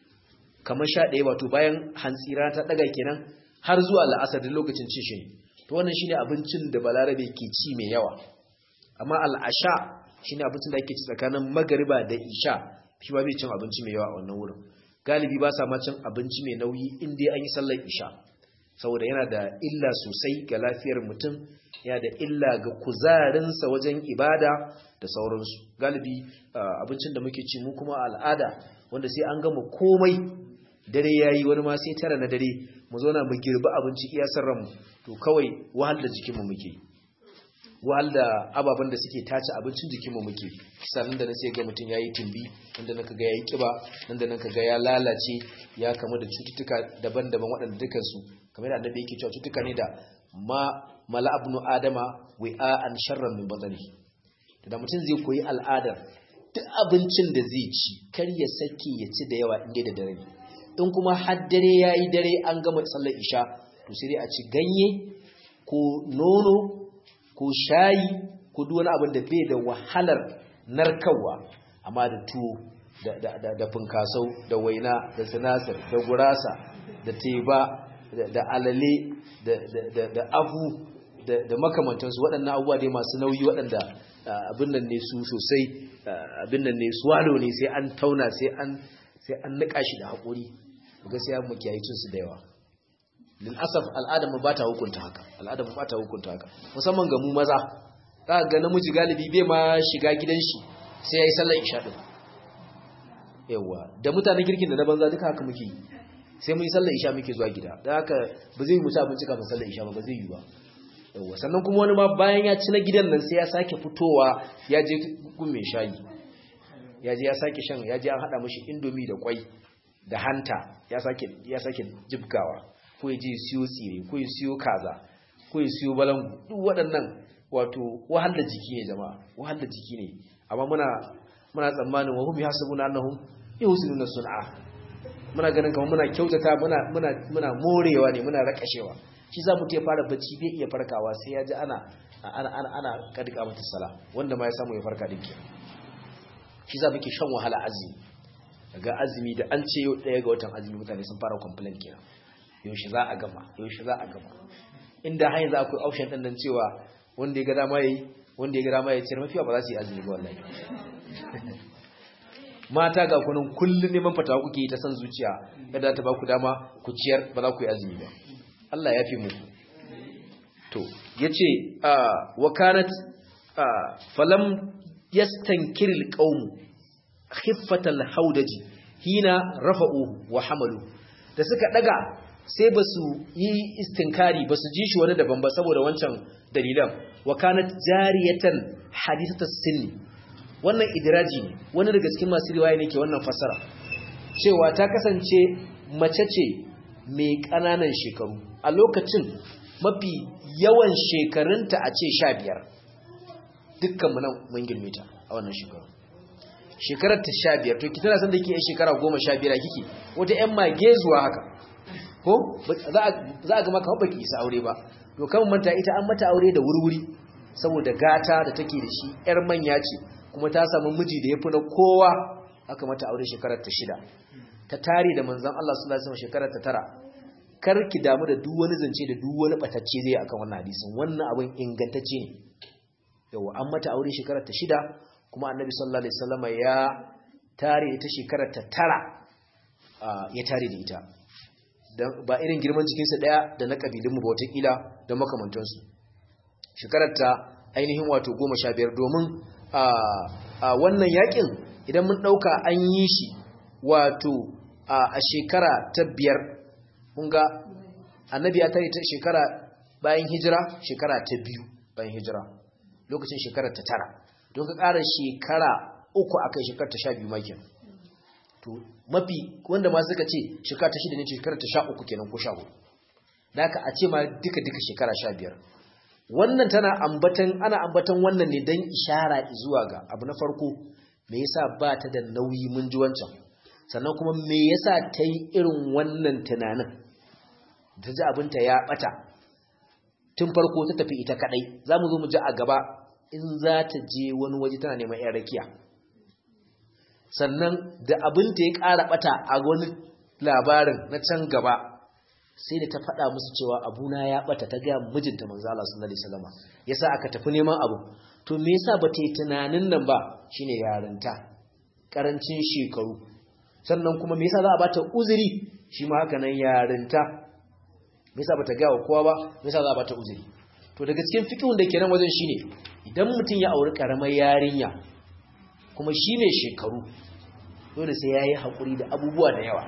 kaman sha ɗaya wato bayan hantsira ta daga kenan har zuwa la'asar da lokacin cin shi to wannan shine abincin da balarabe ke ci mai yawa amma al-asha shine abincin da ake ci tsakanin magariba da isha shi ba bai cin abinci mai yawa a wannan wurin galibi ba sa ma cin abinci mai nauyi in dai an yi sallar isha saboda yana da illa sosai ga lafiyar mutum yana da illa ga kuzarinsa wajen ibada da sauransu galibi abincin da muke ci mu kuma al'ada wanda sai an gama komai dare yayi wani ma sai tara na dare mu zauna mu girbi abinci iya sarran to kawai wahal da jikinmu muke wahal da ababen da suke tace abincin jikinmu muke sannan da na sai ga mutum yayi tumbi nan da naka ga yayi kiba nan da naka ga ya lalace ya kama da cututtuka daban-daban waɗanda dukan su kamar da annabi yake cewa cututtuka ne da ma mala ibnu adama wi'an sharran min badani da mutum zai koyi al'adar duk abincin da zai ci kar ya saki ya ci da yawa inda da dare in kuma har dare yayi dare an gama sallar isha to sai dai a ci ganye ko nono ko shayi ko duk wani abin da bai da wahalar narkarwa amma da tuwo da da da, da funkasau da waina da sinasir da gurasa da teba da, da alale da da da, da abu da, da makamantansu waɗannan abubuwa dai masu nauyi waɗanda abin nan ne su sosai abin nan ne swalo ne sai an tauna sai an sai an nika shi da hakuri gaskiya mu kiyaye cin su da yawa lil asaf al'adar mu bata hukunta haka al'adar mu bata hukunta haka musamman ga mu maza za ga namiji galibi bai ma shiga gidan shi sai yayi sallar isha din yawa da mutanen kirkin da na banza duka haka muke sai mun yi sallar isha muke zuwa gida dan haka ba zai mu ci abinci kafin sallar isha ba ba zai yi ba yawa sannan kuma wani ma bayan ya ci na gidan nan sai ya sake fitowa ya je gun mai shayi ya je ya sake shan ya je an hada mishi indomie da kwai da hanta ya sake ya sake jibgawa ko ya je siyo tsire ko ya siyo kaza ko ya siyo balangu duk waɗannan wato wahalar jiki ne jama'a wahalar jiki ne amma muna muna tsammanin wa hum yahsabuna annahum yuhsinuna sun'a muna ganin kamar muna kyautata muna muna muna morewa ne muna rakashewa shi za mu ta fara bacci bai iya farkawa sai ya ji ana ana ana ana kadika mata sala wanda ma ya samu ya farka din kenan shi za muke shan wahala azumi daga azumi da an ce yau daya ga watan azumi mutane sun fara complain kenan yaushe za a gama yaushe za a gama inda har yanzu akwai option din nan cewa wanda ya ga dama yayi wanda ya ga dama ya ciyar mafiya ba za su yi azumi ba wallahi mata ga kunan kullun neman fatawa kuke yi ta san zuciya kada ta ba ku dama ku ciyar ba za ku yi azumi ba Allah ya fi muku to yace wa kanat falam yastankiril qaum khiffatal haudaji hina rafa'uhu wa hamalu da suka daga sai basu yi istinkari basu ji shi wani daban ba saboda wancan dalilan wa kanat jariyatan hadithatas sinni wannan idraji ne wani daga cikin masu riwaya ne ke wannan fasara cewa ta kasance mace ce mai kananan shekaru a lokacin mafi yawan shekarunta a ce sha biyar dukkan mu nan mun girme ta a wannan shekaru shekarar ta sha biyar to kitana san da yake shekara goma sha biyar kike wata ƴan mage zuwa haka ko za a za a ga maka baki isa aure ba to kan manta ita an mata aure da wurwuri saboda gata da take da shi ƴar manya ce kuma ta samu miji da yafi na kowa aka mata aure shekarar ta shida ta tare da manzon Allah sallallahu alaihi wasallam shekarar ta tara kar ki damu da duk wani zance da duk wani batacce zai akan wannan hadisin wannan abin ingantacce ne yawa an mata aure shekarar ta shida kuma annabi sallallahu alaihi wasallam ya tare ita shekarar ta tara ya tare da ita dan ba irin girman jikin sa daya da na kabilun mu ba wata kila da makamantan su shekarar ta ainihin wato goma sha biyar domin a wannan yakin idan mun dauka an yi shi wato a shekara ta biyar kun ga annabi ya tare ta shekara bayan hijira shekara ta biyu bayan hijira lokacin shekarar ta tara don ka ƙara shekara uku akai shekarar ta sha biyu makin to mafi wanda ma suka ce shekara ta shida ne shekarar ta sha uku kenan ko sha hudu da haka a ce ma duka duka shekara sha biyar wannan tana ambatan ana ambatan wannan ne don ishara zuwa ga abu na farko me yasa ba ta da nauyi mun ji wancan sannan kuma me yasa ta yi irin wannan tunanin ta ji abinta ya bata tun farko ta tafi ita kadai za mu zo mu ji a gaba in za ta je wani waje tana neman yan rakiya sannan da abinta ya ƙara bata a wani labarin na can gaba sai da ta faɗa musu cewa abuna ya bata ta gaya mijinta manzo Allah sallallahu alaihi wasallam yasa aka tafi neman abu to me yasa bata yi tunanin nan ba shine yarinta karancin shekaru sannan kuma me yasa za a bata uzuri shi ma haka nan yarinta me yasa bata ga kowa ba me yasa za a bata uzuri to daga cikin fiqhun da ke nan wajen shine idan mutum ya auri karamar yarinya kuma shi ne shekaru dole sai yayi hakuri da abubuwa da yawa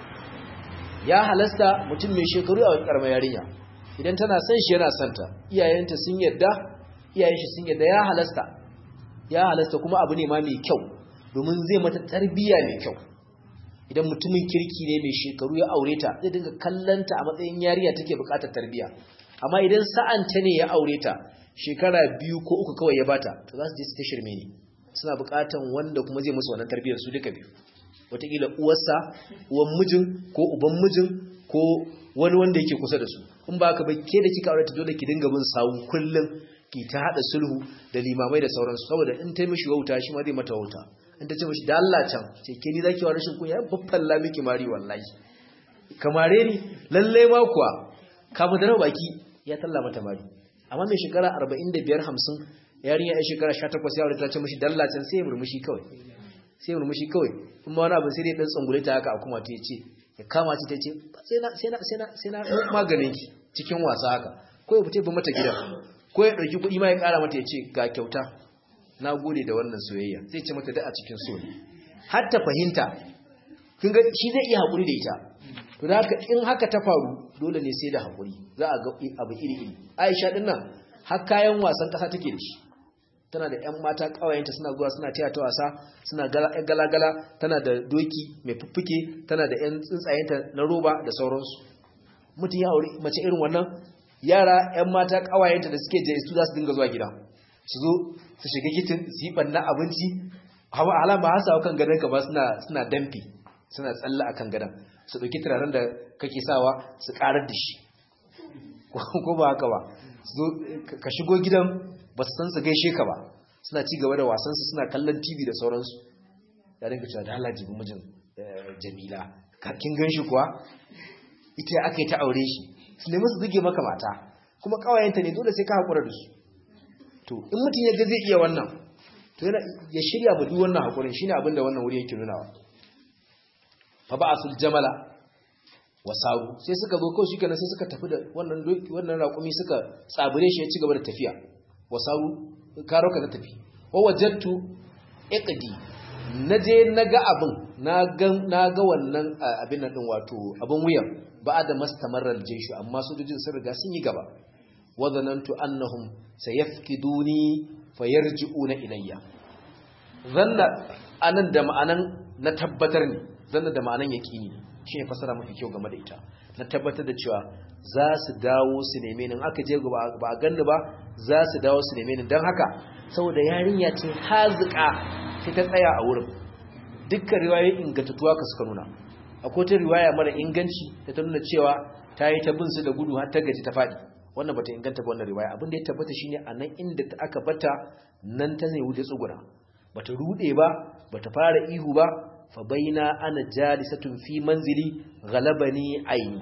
ya halasta mutum mai shekaru a karamar yarinya idan tana son shi yana santa iyayenta sun yarda iyayen shi sun yarda ya halasta ya halasta kuma abu ne ma mai kyau domin zai mata tarbiyya mai kyau idan mutumin kirki ne mai shekaru ya aure ta zai dinga kallanta a matsayin yariya take bukatar tarbiyya amma idan sa'anta ne ya aure ta shekara biyu ko uku kawai ya bata to za su je su ta shirme ne suna bukatan wanda kuma zai musu wannan tarbiyyar su duka biyu wataƙila uwarsa uwan mijin ko uban mijin ko wani wanda yake kusa da su in ba ka ba ke da kika aure ta dole ki dinga bin sawu kullum ki ta hada sulhu da limamai da sauransu saboda in ta mishi wauta shi ma zai mata wauta in ta ce mishi da Allah can ce ke ni zaki wa rashin kunya baffalla miki mari wallahi kamare ni lalle ma kuwa ka mu da baki ya talla mata mari amma mai shekara arba'in da biyar hamsin yarinya ya shekara sha takwas ya aure ta ce mishi dalla can sai ya murmushi kawai sai ya murmushi kawai kuma wani abu sai dai dan tsangule ta haka a kuma ta ce ya kama ta ta ce sai na sai na sai na sai na maganin ki cikin wasa haka ko ya fice ba mata gida ko ya dauki kuɗi ma ya ƙara mata ya ce ga kyauta na gode da wannan soyayya zai ce mata da a cikin so har ta fahimta kin ga shi zai iya hakuri da ita to da haka in haka ta faru dole ne sai da hakuri za a ga abu iri iri Aisha din nan har kayan wasan kasa take da shi tana da ƴan mata kawayenta suna zuwa suna taya ta wasa suna galagala tana da doki mai fuffuke tana da ƴan tsuntsayenta na roba da sauransu mutum ya aure mace irin wannan yara ƴan mata kawayenta da suke jaisu za su dinga zuwa gida su zo su shiga kitchen su yi banna abinci alama hasa kan gadon ka ba suna suna damfi suna tsalla akan gadon su dauki turaren da kake sawa su karar da shi ko ba haka ba su ka shigo gidan ba su san su gaishe ka ba suna ci gaba da wasan su suna kallon T V da sauransu ya dinga cewa da Allah jibi mijin Jamila kin ganshi kuwa ita aka yi ta aure shi su nemi su buge maka mata kuma kawayenta ne dole sai ka hakura da su to in mutum ya ga zai iya wannan to yana ya shirya ba duk wannan hakurin shine abin da wannan wuri yake nunawa fa ba'asul jamala wasaru sai suka zo kawai shikenan sai suka tafi da wannan wannan raƙumi suka tsabure shi ya ci gaba da tafiya wasaru karo ka tafi wa wajadtu iqdi naje naga abin na ga na ga wannan abin nan din wato abin wuyan ba'da mastamarral jayshu amma sojojin sun riga sun yi gaba wadanantu annahum sayafkiduni fayarji'una ilayya zanna anan da ma'anan na tabbatar ne zanna da ma'anan yaqini shine fasara mafi kyau game da ita na tabbatar da cewa za su dawo su neme ni aka je ba a ganni ba za su dawo su neme ni dan haka saboda yarinya ce hazika sai ta tsaya a wurin dukkan riwayoyi ingantattuwa ka suka nuna akwai ta riwaya mara inganci da ta nuna cewa ta yi ta bin su da gudu har ta gaji ta faɗi wannan bata inganta ba wannan riwaya abin da ya tabbata shine anan inda aka bata nan ta zai wuce tsuguna bata rude ba bata fara ihu ba fa baina ana jalisatun fi manzili ghalabani aini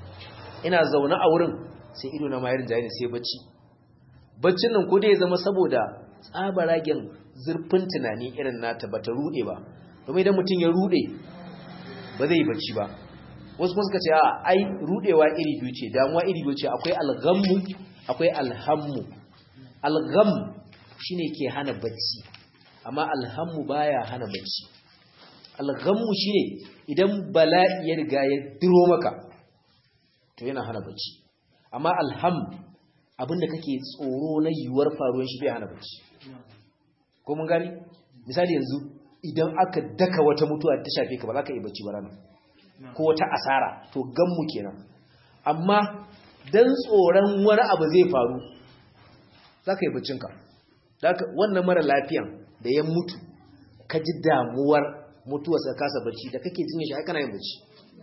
ina zauna a wurin sai ido na mayar jayi sai bacci baccin nan ko dai ya zama saboda tsabaragen zurfin tunani irin nata bata rude ba domin idan mutun ya rude ba zai bacci ba wasu kuma suka ce a ai rudewa iri biyu ce damuwa iri biyu ce akwai alghammu akwai alhammu algham shine ke hana bacci amma alhammu baya hana bacci alghammu shine idan bala'i ya riga ya diro maka to yana hana bacci amma alham abinda kake tsoro na yiwuwar faruwar shi bai hana bacci ko mun gani misali yanzu idan aka daka wata mutuwa ta shafe ka ba za ka yi bacci ba ranar ko wata asara to ganmu kenan amma dan tsoron wani abu zai faru zaka yi baccinka zaka wannan mara lafiyan da ya mutu ka ji damuwar mutuwar sa kasa bacci da kake jin shi ai kana yin bacci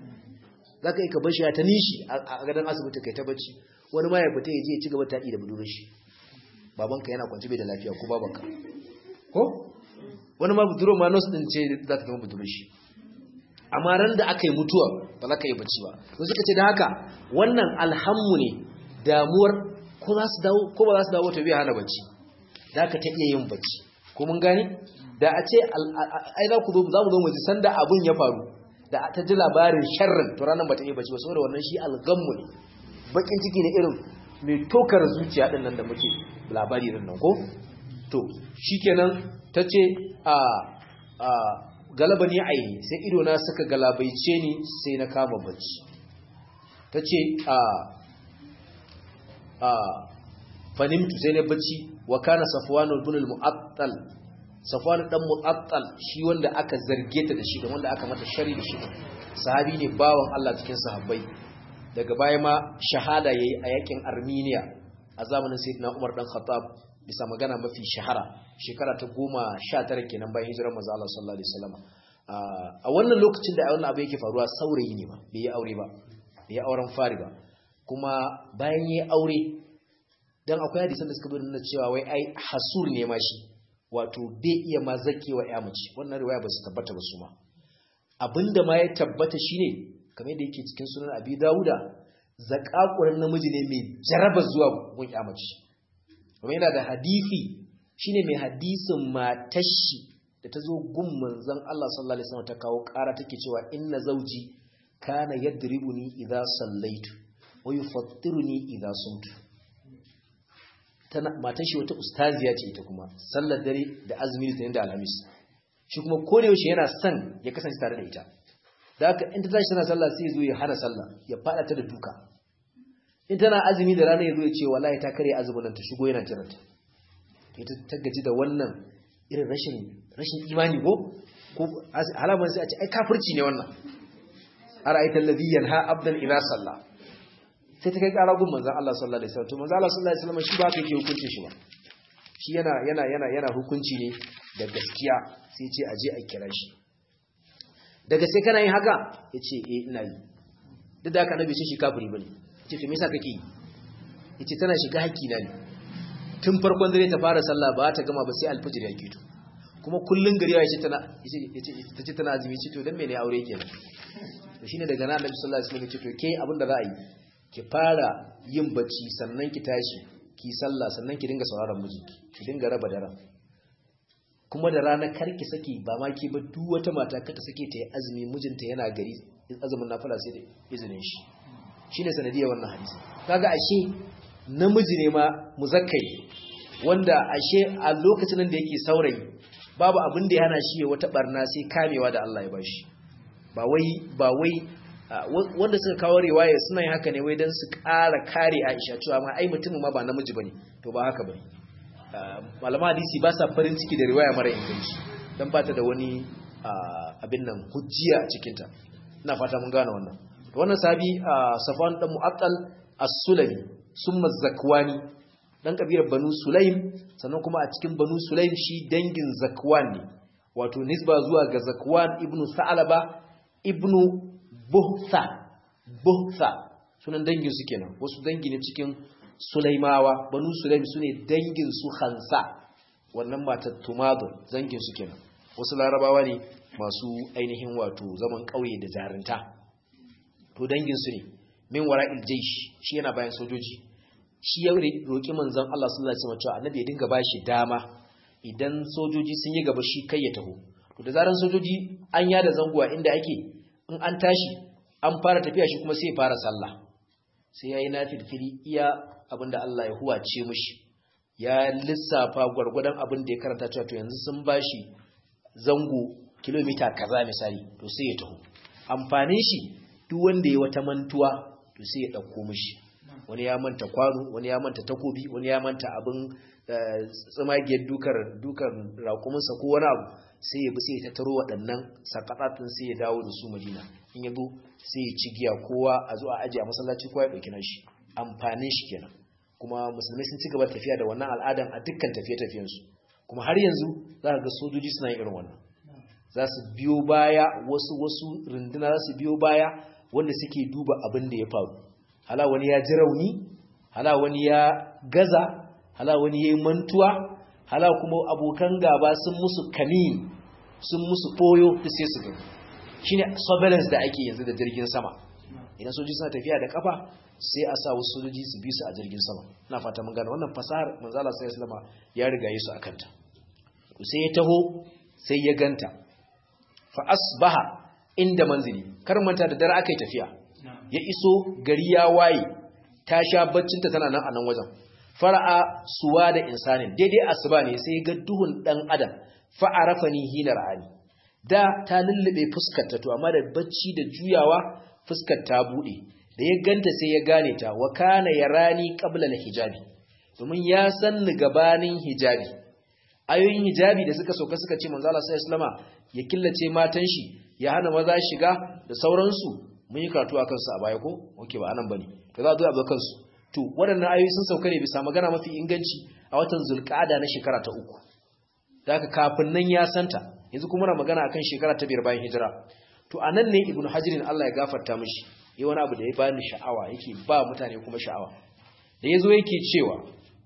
zaka yi ka bar shi ya ta nishi a gadan asibiti kai ta bacci wani ma ya fita ya je ya ci gaba taɗi da budurin shi babanka yana kwance bai da lafiya ko babanka ko wani ma buduro ma nurse din ce za ta kama budurin shi amma ran da aka yi mutuwa ba za ka yi bacci ba to suka ce da haka wannan alhammu ne damuwar ko za su dawo ko ba za su dawo ta biya hana bacci da aka ta iya yin bacci ko mun gane da a ce ai za ku zo za mu zo mu ji sanda abun ya faru da ta ji labarin sharrin to ranan ba ta iya bacci ba saboda wannan shi algammu ne bakin ciki ne irin mai tokar zuciya din nan da muke labari din nan ko to shikenan tace a a galaba ne aini sai ido na suka galabaice ni sai na kama bacci tace a a fanimtu sai na bacci wa kana safwan ibn al-mu'attal safwan dan mu'attal shi wanda aka zarge ta da shi da wanda aka mata shari da shi sahabi ne bawan Allah cikin sahabbai daga baya ma shahada yayi a yakin Armenia a zamanin sayyidina Umar dan Khattab bisa magana mafi shahara shekara ta goma sha tara kenan bayan hijirar manzo Allah sallallahu alaihi wasallam a wannan lokacin da wannan abu yake faruwa saurayi ne ba bai yi aure ba bai yi auren fari ba kuma bayan yi aure dan akwai hadisan da suka bayyana nuna cewa wai ai hasur ne ma shi wato bai iya ma zakewa ya mace wannan riwaya ba su tabbata ba su ma abinda ma ya tabbata shine kamar yadda yake cikin sunan Abi Dawuda zakakuran namiji ne mai jaraba zuwa gun ya mace kuma yana da hadisi shine mai hadisin matashi da tazo gun manzon Allah sallallahu alaihi wasallam ta kawo ƙara take cewa inna zawji kana yadribuni idha sallaitu wa yufattiruni idha sumtu tana matashi wata ustaziya ce ita kuma sallar dare da azumi da da alhamis shi kuma ko da yaushe yana son ya kasance tare da ita da haka in ta tashi tana sallah sai ya zo ya hana sallah ya fada ta da duka in tana azumi da rana ya zo ya ce wallahi ta kare azumin nan ta shigo yana jiranta ita ta gaji da wannan irin rashin rashin imani ko ko halaman sai a ce ai kafirci ne wannan ara'aita alladhi yanha abdan idha salla sai ta kai ƙara gun manzon Allah sallallahu alaihi wasallam to manzon Allah sallallahu alaihi wasallam shi ba ka yake hukuncin shi ba shi yana yana yana yana hukunci ne da gaskiya sai ce aje a kira shi daga sai kana yin haka yace eh ina yi duk da haka annabi ce shi kafiri bane yace to me yasa kake yi yace tana shiga haƙƙi na ne tun farkon dare ta fara sallah ba ta gama ba sai alfajir ya keto kuma kullun gari ya ce tana yace tace tana azumi ce to dan me ne aure kenan to shine daga nan annabi sallallahu alaihi wasallam yace to ke abinda za a yi ki fara yin bacci sannan ki tashi ki sallah sannan ki dinga sauraron mijinki ki dinga raba daren kuma da rana karki saki ba ma ki ba duk wata mata ka ta sake ta yi azumi mijinta yana gari azumin nafila sai da izinin shi shine sanadiyar wannan hadisi kaga ashe namiji ne ma muzakkari wanda ashe a lokacin da yake saurayi babu abin da ya hana shi wata barna sai kamewa da Allah ya bashi ba wai ba wai wanda suka kawo riwaya suna yin haka ne wai dan su ƙara kare Aisha cewa ma ai mutumin ma ba namiji bane to ba haka bane malama hadisi ba sa farin ciki da riwaya mara inganci dan ba ta da wani abin nan hujjiya a cikin ta ina fata mun gane wannan to wannan sahabi Safwan dan Mu'attal as-Sulami summa Zakwani dan kabilar Banu Sulaim sannan kuma a cikin Banu Sulaim shi dangin Zakwan ne wato nisba zuwa ga Zakwan ibnu Sa'laba ibnu Buhtha Buhtha sunan dangin su kenan wasu dangi ne cikin Sulaimawa Banu Sulaim sune dangin su Khansa wannan matar Tumadu dangin su kenan wasu Larabawa ne masu ainihin wato zaman kauye da jarinta to dangin su ne min wara'il jaysh shi yana bayan sojoji shi ya roki manzon Allah sallallahu alaihi wasallam annabi ya dinga bashi dama idan sojoji sun yi gaba shi kai ya taho to da zaran sojoji an yada zanguwa inda ake in an tashi an fara tafiya shi kuma sai ya fara sallah sai yayi nafilfili iya abinda Allah ya huwace mishi ya lissafa gurgurdan abin da ya karanta cewa to yanzu sun bashi zango kilomita kaza misali to sai ya taho amfanin shi duk wanda ya wata mantuwa to sai ya dauko mishi wani ya manta kwano wani ya manta takobi wani ya manta abin tsamagiyar dukar dukar raƙuminsa ko wani abu sai ya bi sai ya tattaro waɗannan sakatatin sai ya dawo da su Madina in ya zo sai ya ci giya kowa a zo a aje a masallaci kowa ya dauki nashi amfanin shi kenan kuma musulmai sun ci gaba tafiya da wannan al'adan a dukkan tafiye-tafiyen su kuma har yanzu za ka ga sojoji suna yin irin wannan za su biyo baya wasu wasu runduna za su biyo baya wanda suke duba abin da ya faru hala wani ya ji rauni hala wani ya gaza hala wani ya yi mantuwa hala kuma abokan gaba sun musu kani sun musu ɓoyo da sai su gani shi ne surveillance da ake yanzu da jirgin sama idan sojoji suna tafiya da kafa sai a sa wasu sojoji su bi su a jirgin sama na fata mun gane wannan fasahar manzala sai islama ya riga yi su a kanta to sai ya taho sai ya ganta fa asbaha inda manzili kar manta da dare aka yi tafiya ya iso gari ya waye ta sha baccinta tana nan a nan wajen fara'a suwa da insanin daidai asuba ne sai ga duhun dan adam fa'arafani hina ra'ani da ta lullube fuskar ta to amma da bacci da juyawa fuskar ta bude da ya ganta sai ya gane ta wa kana yarani qabla al-hijabi domin ya san ni gabanin hijabi ayoyin hijabi da suka soka suka ce manzo Allah sallallahu alaihi wasallama ya killace matan shi ya hana maza shiga da sauransu mun yi karatu akan su a baya ko okay ba anan bane to za a zo a bakan su to waɗannan ayoyi sun sauka ne bisa magana mafi inganci a watan zulqa'ada na shekara ta uku daga kafin nan ya santa yanzu kuma muna magana akan shekara ta biyar bayan hijira to anan ne ibnu hajirin Allah ya gafarta mishi yayi wani abu da ya bani sha'awa yake ba mutane kuma sha'awa da yazo yake cewa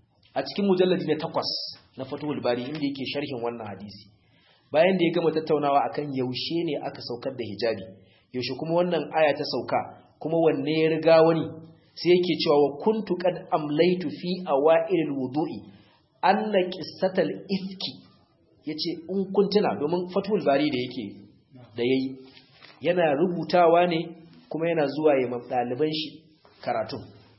a cikin mujalladi na takwas na Fathul Bari inda yake sharhin wannan hadisi bayan da ya gama tattaunawa akan yaushe ne aka saukar da hijabi yaushe kuma wannan aya ta sauka kuma wanne ya riga wani sai yake cewa wa kuntu qad amlaytu fi awailil wudu'i anna qissatal ifki yace in kuntuna domin Fathul Bari da yake da yayi yana rubutawa ne kuma yana zuwa yayin daliban shi karatu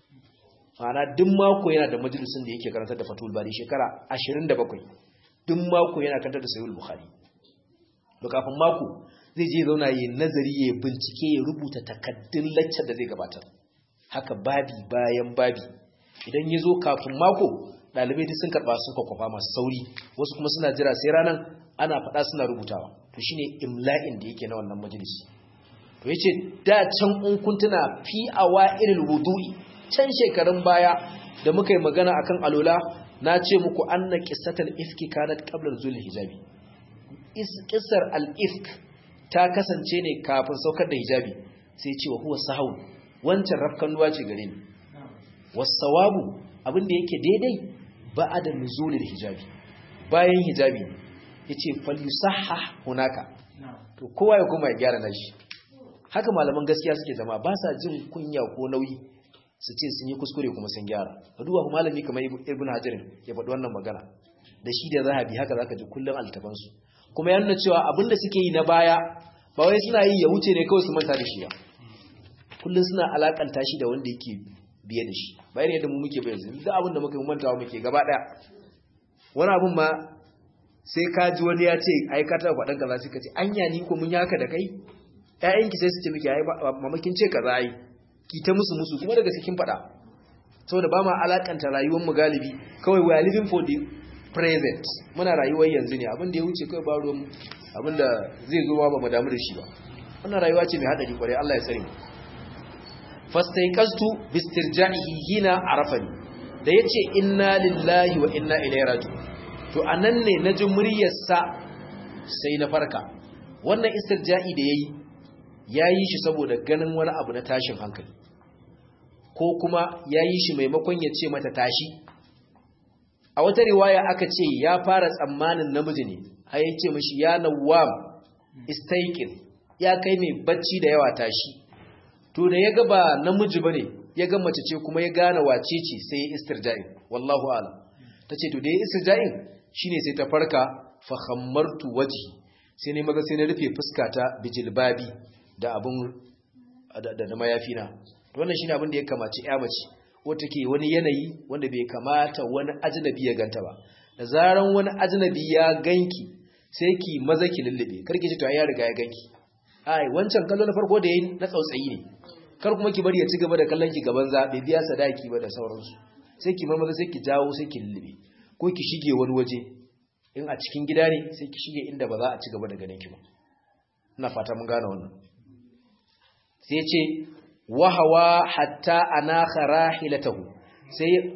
ana duk mako yana da majalisin da yake karantar da Fathul Bari shekara ashirin da bakwai duk mako yana karantar da Sahih Bukhari to kafin mako zai je zauna yayin nazari yayin bincike ya rubuta takaddun lecture da zai gabatar haka babi bayan babi idan yazo kafin mako dalibai duk sun karba sun kwakwafa masu sauri wasu kuma suna jira sai ranan ana fada suna rubutawa to shine imla'in da yake na wannan majalisi to yace da can in kuntuna fi awailil wudu'i can shekarun baya da muka yi magana akan alola na ce muku anna qissatul ifki kanat qabla nuzul hijabi qissar al-ifk ta kasance ne kafin saukar da hijabi sai ce wa huwa sahau wancan rafkan ruwa ce gare ni was-sawabu abinda yake daidai ba'da nuzul hijabi bayan hijabi yace falyusahhah hunaka to kowa ya kuma ya gyara nashi haka malaman gaskiya suke zama ba sa jin kunya ko nauyi su ce sun yi kuskure kuma sun gyara ka duba malami kamar ibn hajar ya faɗi wannan magana da shi da zahabi haka zaka ji kullun altafan su kuma ya nuna cewa abinda suke yi na baya ba wai suna yi ya wuce ne kawai su manta da shi ba kullun suna alakanta shi da wanda yake biye da shi bayan yadda mu muke bayan duk abinda muke mantawa muke gaba daya wani abun ma sai ka ji wani ya ce ai ka taba faɗan kaza sai ka ce anya ni ko mun yi haka da kai ƴaƴanki sai su ce miki ai mamakin ce kaza ai ki ta musu musu kuma daga cikin faɗa saboda ba ma alakanta rayuwar mu galibi kawai we are living for the present muna rayuwar yanzu ne abin da ya wuce kawai ba ruwan abin da zai zo ba mu damu da shi ba wannan rayuwa ce mai hadari kwarai Allah ya sani mu fastaiqastu bistirja'ihi hina arafani da yace inna lillahi wa inna ilaihi raji'un to anan ne naji muryarsa sai na farka wannan istirja'i da yayi yayi shi saboda ganin wani abu na tashin hankali ko kuma yayi shi maimakon ya ce mata tashi a wata riwaya aka ce ya fara tsammanin namiji ne har yace mishi ya nawwam istaiqin ya kai mai bacci da yawa tashi to da yaga ba namiji bane yaga mace ce kuma ya gane wace ce sai istirja'in wallahu a'lam tace to da istirja'in shine sai ta farka fa khammartu wajhi sai ne maga sai na rufe fuskata bijilbabi da abun da da mayafina to wannan shine abin da ya kamaci ya mace wanda take wani yanayi wanda bai kamata wani ajnabi ya ganta ba da zaran wani ajnabi ya ganki sai ki maza ki lullube karki ce to ai ya riga ya ganki ai wancan kallo na farko da yayin na tsautsayi ne kar kuma ki bari ya ci gaba da kallon ki gaban za bai biya sadaki ba da sauransu sai ki marmaza sai ki jawo sai ki lullube ko ki shige wani waje in a cikin gida ne sai ki shige inda ba za a ci gaba da ganin ki ba ina fata mun gane wannan sai ya ce wahawa hatta anakha rahilatahu sai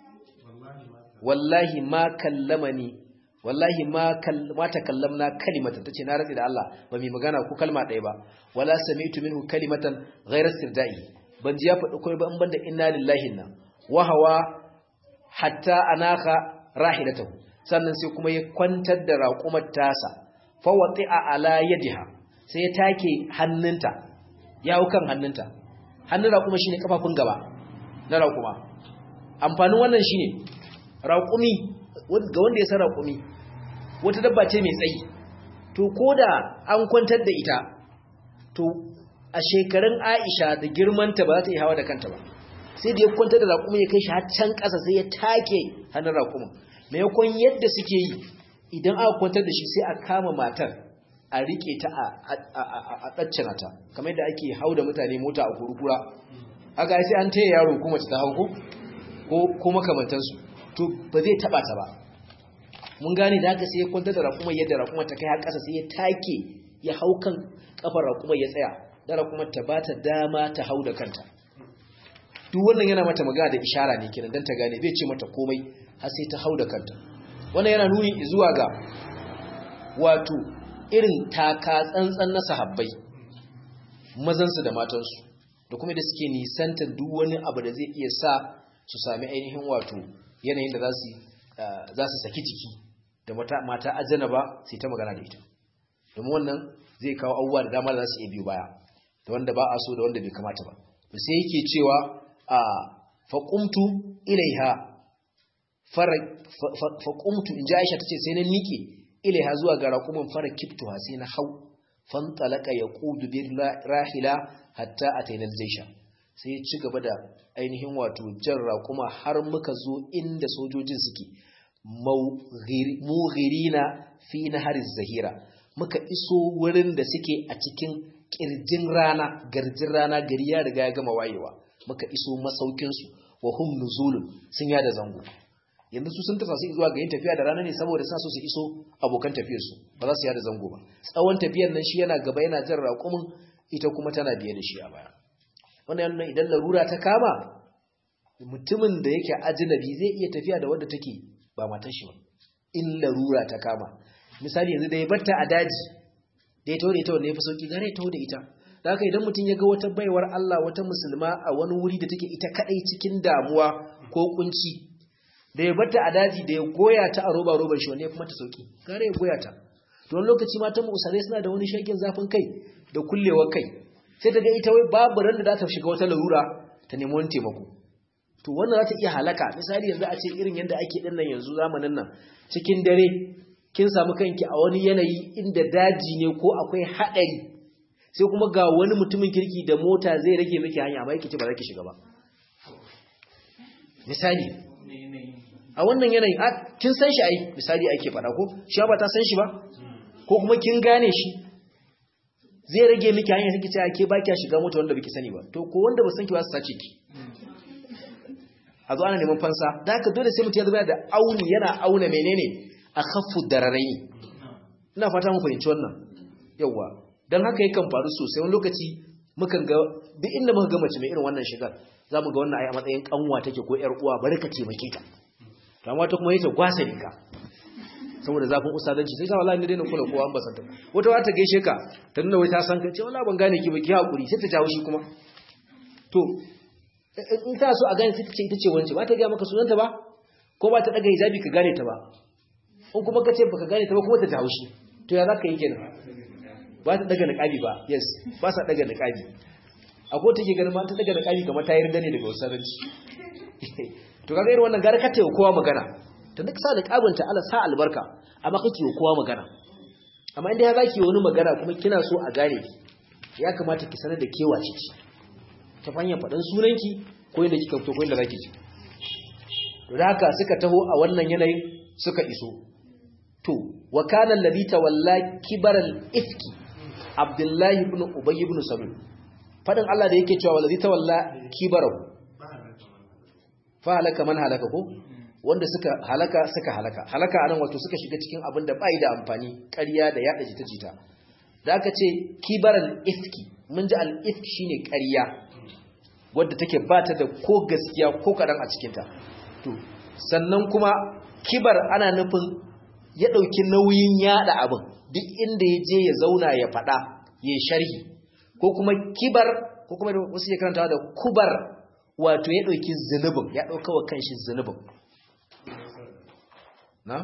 wallahi ma kallamani wallahi ma ma takallamna kalimatan tace na rantsi da Allah ba mi magana ko kalma ɗaya ba wala sami'tu minhu kalimatan ghayra sirda'i ban ji ya faɗi kai ba in banda inna lillahi inna wahawa hatta anakha rahilatahu sannan sai kuma ya kwantar da raƙumar tasa fa wati'a ala yadiha sai ya take hannunta ya hukan hannunta hannun raƙuma shine kafafun gaba na raƙuma amfanin wannan shine raƙumi ga wanda ya san raƙumi wata dabba ce mai tsayi to koda an kwantar da ita to a shekarun Aisha da girmanta ba za ta yi hawa da kanta ba sai da ya kwantar da raƙumi ya kai shi har can ƙasa sai ya take hannun raƙumin maimakon yadda suke yi idan aka kwantar da shi sai a kama matar a rike ta a ɗaccana ta kamar yadda ake hau da mutane mota a kurkura haka sai an taya yaro kuma ta hau ko makamantansu to ba zai taba ta ba mun gane da haka sai ya kwantar da raƙumar yadda raƙumar ta kai har ƙasa sai ya take ya hau kan kafar raƙumar ya tsaya da raƙumar ta ba ta dama ta hau da kanta duk wannan yana mata magana da ishara ne kenan dan ta gane bai ce mata komai har sai ta hau da kanta wannan yana nuni zuwa ga wato irin taka tsantsan na sahabbai mazansu da matansu da kuma da suke nisantar duk wani abu da zai iya sa su sami ainihin wato yanayin da za su saki ciki da mata ajana ba sai ta magana da ita domin wannan zai kawo abubuwa da dama da za su iya biyu baya da wanda ba a so da wanda bai kamata ba to sai yake cewa a faqumtu ilaiha faqumtu in ji Aisha tace sai na miƙe ilaiha zuwa ga raqumin fara kiftuha sai na hau fantalaka yaqudu bir rahila hatta ataina zaisha sai ya ci gaba da ainihin wato jan raƙuma har muka zo inda sojojin suke mughirina fi nahariz zahira muka iso wurin da suke a cikin kirjin rana garjin rana gari ya riga ya gama wayewa muka iso masaukin su wa hum nuzulun sun yada zango yanzu su sun tafi zuwa ga yin tafiya da rana ne saboda suna so su iso abokan tafiyar su ba za su yada zango ba tsawon tafiyar nan shi yana gaba yana jan raƙumin ita kuma tana biye da shi a baya wannan yana idan larura ta kama mutumin da yake ajnabi zai iya tafiya da wanda take ba matar shi ba in larura ta kama misali yanzu da ya batta a daji da ya tawo da ita wanda ya fi sauki gare ya tawo da ita da haka idan mutum ya ga wata baiwar Allah wata musulma a wani wuri da take ita kadai cikin damuwa ko kunci da ya batta a daji da ya goya ta a roba roban shi wanda ya fi mata sauki gare ya goya ta to wani lokaci matan musare suna da wani shagen zafin kai da kullewar kai sai ta ga ita wai babu ran da za ta shiga wata larura ta nemi wani taimako to wannan za ta iya halaka misali yanzu a ce irin yadda ake din nan yanzu zamanin nan cikin dare kin samu kanki a wani yanayi inda daji ne ko akwai haɗari sai kuma ga wani mutumin kirki da mota zai rage miki hanya amma yake ce ba za ki shiga ba misali a wannan yanayi kin san shi ai misali ake faɗa ko shi ba ta san shi ba ko kuma kin gane shi zai rage miki hanya sai ki ce ke ba ki shiga mota wanda biki sani ba to ko wanda ba san ki ba su sace ki a zo ana neman fansa da haka dole sai mutum ya zama da auni yana auna menene a khaffu dararaini ina fata mu fahimci wannan yawa dan haka yakan faru sosai wani lokaci mukan ga duk inda muka ga mace mai irin wannan shigar zamu ga wannan ai a matsayin kanwa take ko yar uwa bari ka taimake ta to amma ta kuma yace gwasa ne ka saboda zafin usadanci sai ga wallahi ne daina kula kowa an basanta wata wata gaishe ka ta nuna wai ta san ka ce wallahi ban gane ki ba ki hakuri sai ta jawo shi kuma to in ta so a gane sai ta ce ita ce wance ba ta ga maka sunanta ba ko ba ta daga hijabi ka gane ta ba in kuma ka ce baka gane ta ba kuma ta jawo shi to ya zaka yi kenan ba ta daga niqabi ba yes ba sa daga niqabi akwai take ganin ma ta daga niqabi kamar ta yarda ne daga usadanci to kaga irin wannan gara ka tayi kowa magana ta duk sa niqabin ta Allah sa albarka amma kake yi kowa magana amma inda ya zaki wani magana kuma kina so a gane ya kamata ki sanar da kewace ce ta fanyar faɗin sunanki ko inda kika fito ko inda zaki ji to da haka suka taho a wannan yanayin suka iso to wa kana alladhi tawalla kibaral ifki abdullahi ibn ubay ibn salul fadin Allah da yake cewa wallazi tawalla kibarahu fa halaka man halaka ko wanda suka halaka suka halaka halaka anan wato suka shiga cikin abin da bai da amfani ƙarya da yada jita-jita da aka ce kibaral ifki mun ji al ifki shine ƙarya wadda take bata da ko gaskiya ko kadan a cikin ta to sannan kuma kibar ana nufin ya dauki nauyin yada abin duk inda ya je ya zauna ya fada ya sharhi ko kuma kibar ko kuma wasu ya karanta da kubar wato ya dauki zunubin ya dauka wa kanshi zunubin na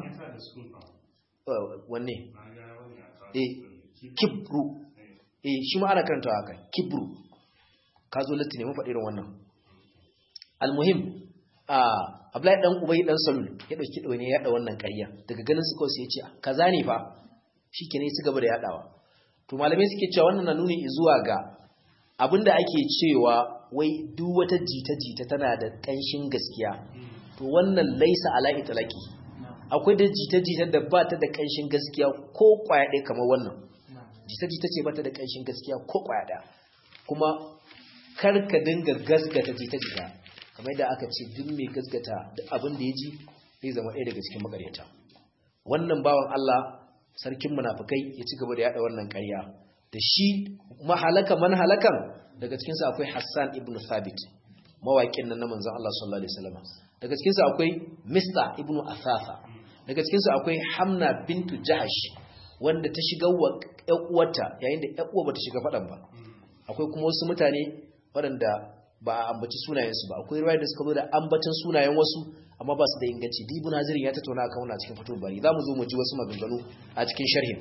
wanne eh kibru eh shi ma ana karanta haka kibru ka zo latti ne mun faɗi irin wannan almuhim a Abdullahi dan Ubay dan Salul ya dauki dawane ya yada wannan ƙarya daga ganin su kawai sai ya ce kaza ne fa shikenan su gaba da yadawa to malamai suke cewa wannan na nuni zuwa ga abinda ake cewa wai duk wata jita-jita tana da kanshin gaskiya to wannan laisa ala itlaqi akwai da jita-jita da ba ta da kanshin gaskiya ko kwaya ɗaya kamar wannan jita-jita ce ba ta da kanshin gaskiya ko kwaya ɗaya kuma kar ka dinga gasgata jita-jita kamar yadda aka ce duk mai gasgata duk abin da ya ji zai zama ɗaya daga cikin makaryata wannan bawan Allah sarkin munafikai ya ci gaba da yada wannan ƙarya da shi mahalaka man halakan daga cikin sa akwai Hassan ibn Thabit mawaƙin nan na manzon Allah sallallahu alaihi wasallam daga cikin sa akwai Mista ibn Athatha daga cikin sa akwai Hamna bintu Jahash wanda ta shiga wa ƴan uwarta yayin da ƴan uwa bata shiga fadan ba akwai kuma wasu mutane waɗanda ba a ambaci sunayensu ba akwai riwaya da suka zo da ambacin sunayen wasu amma ba su da inganci Ibn Hazir ya tattauna akan wannan cikin fatul bari zamu zo mu ji wasu maganganu a cikin sharhin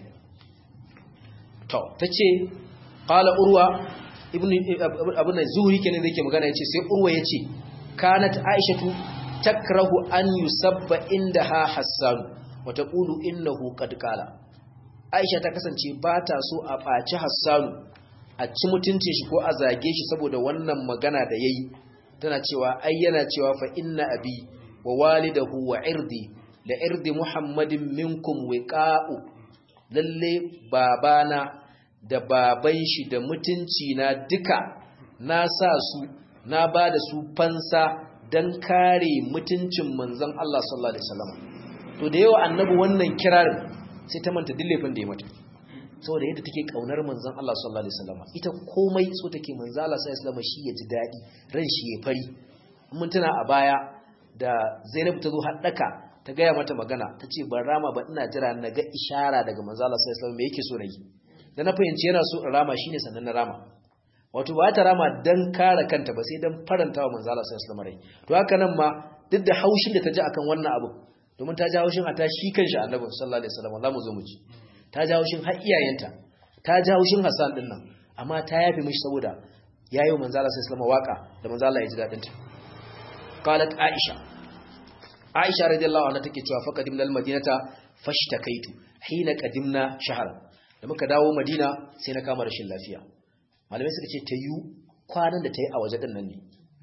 to tace qala urwa ibn abun zuhri kenan da yake magana yace sai urwa yace kanat aishatu takrahu an yusabba indaha hassan wa taqulu innahu qad qala aisha ta kasance ba ta so a baci hassan a ci mutuncin shi ko a zage shi saboda wannan magana da yayi tana cewa ai yana cewa fa inna abi wa walidahu wa irdi la irdi muhammadin minkum wiqa'u lalle babana da baban shi da mutunci na duka na sa su na bada su fansa dan kare mutuncin manzon Allah sallallahu alaihi wasallam to da yawa annabi wannan kirarin sai ta manta dillefin da ya mata saboda yadda take kaunar manzon Allah sallallahu alaihi wasallam ita komai so take manzon Allah sallallahu alaihi wasallam shi ya ji dadi ran shi ya fari mun tuna a baya da Zainab ta zo haddaka ta gaya mata magana tace ban rama ba ina jira na ga ishara daga manzo Allah sallallahu alaihi wasallam me yake so nayi da na fahimci yana so in rama shine sannan na rama wato ba ta rama dan kare kanta ba sai dan farantawa manzo Allah sallallahu alaihi wasallam to haka nan ma duk da haushin da ta ji akan wannan abu domin ta ji haushin a ta shi kanshi Annabi sallallahu alaihi wasallam zamu zo mu ji ta ji haushin har iyayenta ta ji haushin Hassan din nan amma ta yafe mishi saboda yayi manzo Allah sallallahu alaihi wasallam waka da manzo Allah ya ji dadin ta qalat Aisha Aisha radiyallahu anha take cewa faqadimna al-madinata fashtakaitu hina qadimna shahran da muka dawo Madina sai na kama rashin lafiya malamai suka ce ta yi kwanan da ta yi a waje din nan ne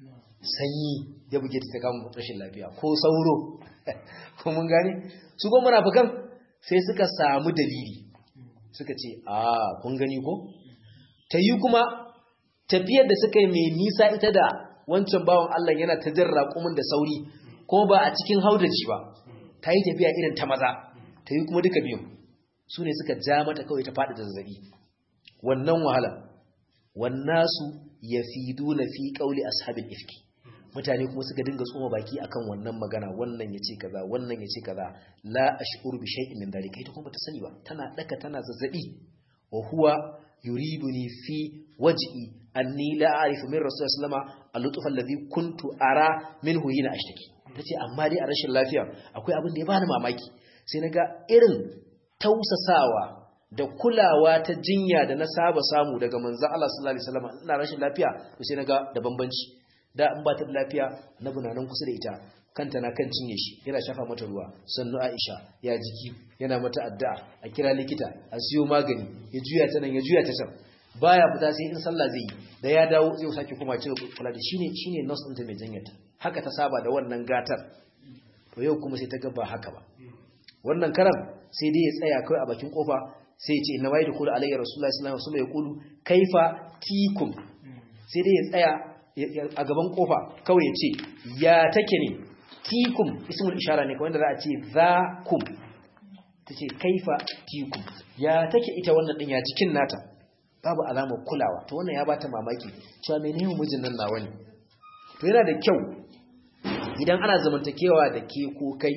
sanyi ya buge ta kama rashin lafiya ko sauro ko mun gane su go munafikan sai suka samu dalili suka ce a kun gani ko ta yi kuma tafiyar da suka yi mai nisa ita da wancan bawan Allah yana ta jarra kumin da sauri ko ba a cikin haudaji ba ta yi tafiya irin ta maza ta yi kuma duka biyu su ne suka ja mata kawai ta faɗi da zazzabi wannan wahala wannasu yafiduna fi qawli ashabil ifki mutane kuma suka dinga tsoma baki akan wannan magana wannan yace kaza wannan yace kaza la ash'uru bi shay'in min dalika ita kuma ta sani ba tana daka tana zazzabi wa huwa yuriduni fi waj'i anni la a'rifu min rasulullahi sallallahu alaihi wasallam al-lutf alladhi kuntu ara minhu hina ashtaki tace amma dai a rashin lafiya akwai abin da ya bani mamaki sai naga irin tausasawa da kulawa ta jinya da na saba samu daga manzo Allah sallallahu alaihi wasallam ina rashin lafiya to sai naga da bambanci da in ba ta da lafiya na bunanan kusa da ita kanta na kan cinye shi yana shafa mata ruwa sannu Aisha ya jiki yana mata addu'a a kira likita a siyo magani ya juya ta nan ya juya ta can baya fita sai in sallah zai yi da ya dawo zai sake kuma cire kula da shine shine nurse ɗinta mai jinyata haka ta saba da wannan gatar to yau kuma sai ta ga ba haka ba wannan karam sai dai ya tsaya kai a bakin kofa sai ya ce inna mai dukul alayhi rasulullahi sallallahu alaihi wasallam ya kulu kaifa tikum sai dai ya tsaya a gaban kofa kawai ya ce ya take ne tikum ismul ishara ne kawai da za a ce zakum tace kaifa tikum ya take ita wannan din ya jikin nata babu alamar kulawa to wannan ya bata mamaki cewa menene mijin nan nawa ne to yana da kyau idan ana zamantakewa da ke ko kai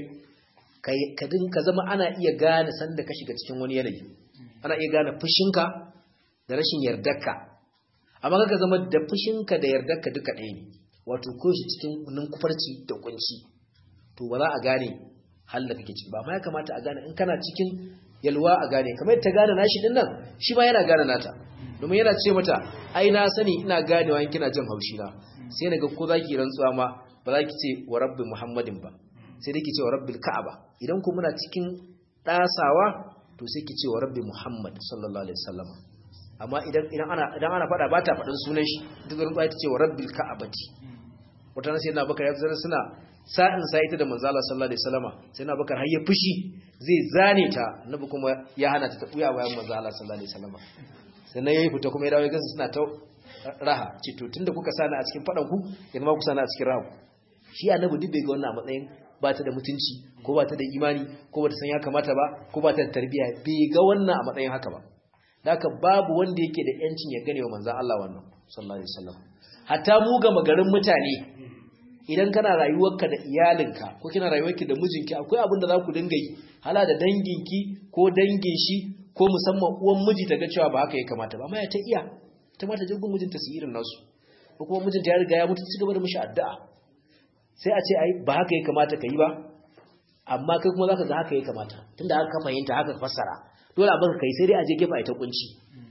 ka dinka zama ana iya gane sanda ka shiga cikin wani yanayi ana iya gane fushinka da rashin yardarka amma kaga zama da fushinka da yardarka duka ɗaya ne wato ko shi cikin ninkufarci da kunci to ba za a gane halin da kake ciki ba amma ya kamata a gane in kana cikin yalwa a gane kamar ta gane nashi din nan shi ma yana gane nata domin yana ce mata ai na sani ina ganewa in kina jin haushi na sai naga ko zaki rantsuwa ma ba za ki ce wa rabbi muhammadin ba sai dai ki ce wa rabbil ka'aba idan ku muna cikin dasawa to sai ki ce wa rabbi muhammad sallallahu alaihi wasallam amma idan idan ana idan ana fada ba ta fadin sunan shi duk rantsuwa ta ce wa rabbil ka'abati wata nan sai na bakar ya zara suna sa'in sa ita da manzo Allah sallallahu alaihi wasallama sai na bakar har ya fushi zai zane ta nabi kuma ya hana ta tafiya bayan manzo Allah sallallahu alaihi wasallama sannan yayi fita kuma ya dawo gansu suna ta raha ce to tunda kuka sani a cikin fadan ku yanzu ma ku sani a cikin raha shi annabi duk bai ga wannan a matsayin ba ta da mutunci ko ba ta da imani ko ba ta san ya kamata ba ko ba ta da tarbiyya bai ga wannan a matsayin haka ba haka babu wanda yake da yancin ya gane wa manzo Allah wannan sallallahu alaihi wasallam hatta mu ga magarin mutane idan kana rayuwarka da iyalinka ko kina rayuwarki da mijinki akwai abin da za ku dinga yi hala da danginki ko dangin shi ko musamman uwan miji ta ga cewa ba haka ya kamata ba amma ya ta iya ta mata jirgin mijinta su irin nasu ko kuma mijinta ya riga ya mutu ci gaba da mishi addu'a sai a ce ai ba haka ya kamata ka yi ba amma kai kuma zaka ga haka ya kamata tunda haka ka fahimta haka ka fassara dole a baka kai sai dai a je gefe a ta kunci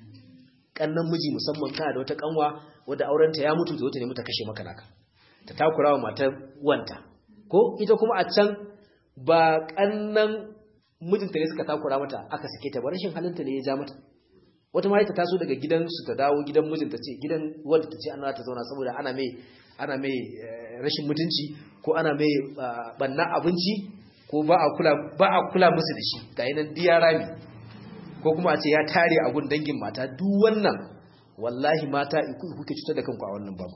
kannan miji musamman kana da wata kanwa wadda aurenta ya mutu da wata ne mata kashe maka naka ta takurawa matar wanta ko ita kuma a can ba kannan mijinta ne suka takura mata aka sake ta ba rashin halinta ne ya ja mata wata ma ta taso daga gidansu ta dawo gidan mijinta ce gidan wanda ta ce ana ta zauna saboda ana mai ana mai rashin mutunci ko ana mai banna abinci ko ba a kula ba a kula musu da shi ga yanan diyarami ko kuma a ce ya tare a gun dangin mata duk wannan wallahi mata kuke cutar da kanku a wannan babu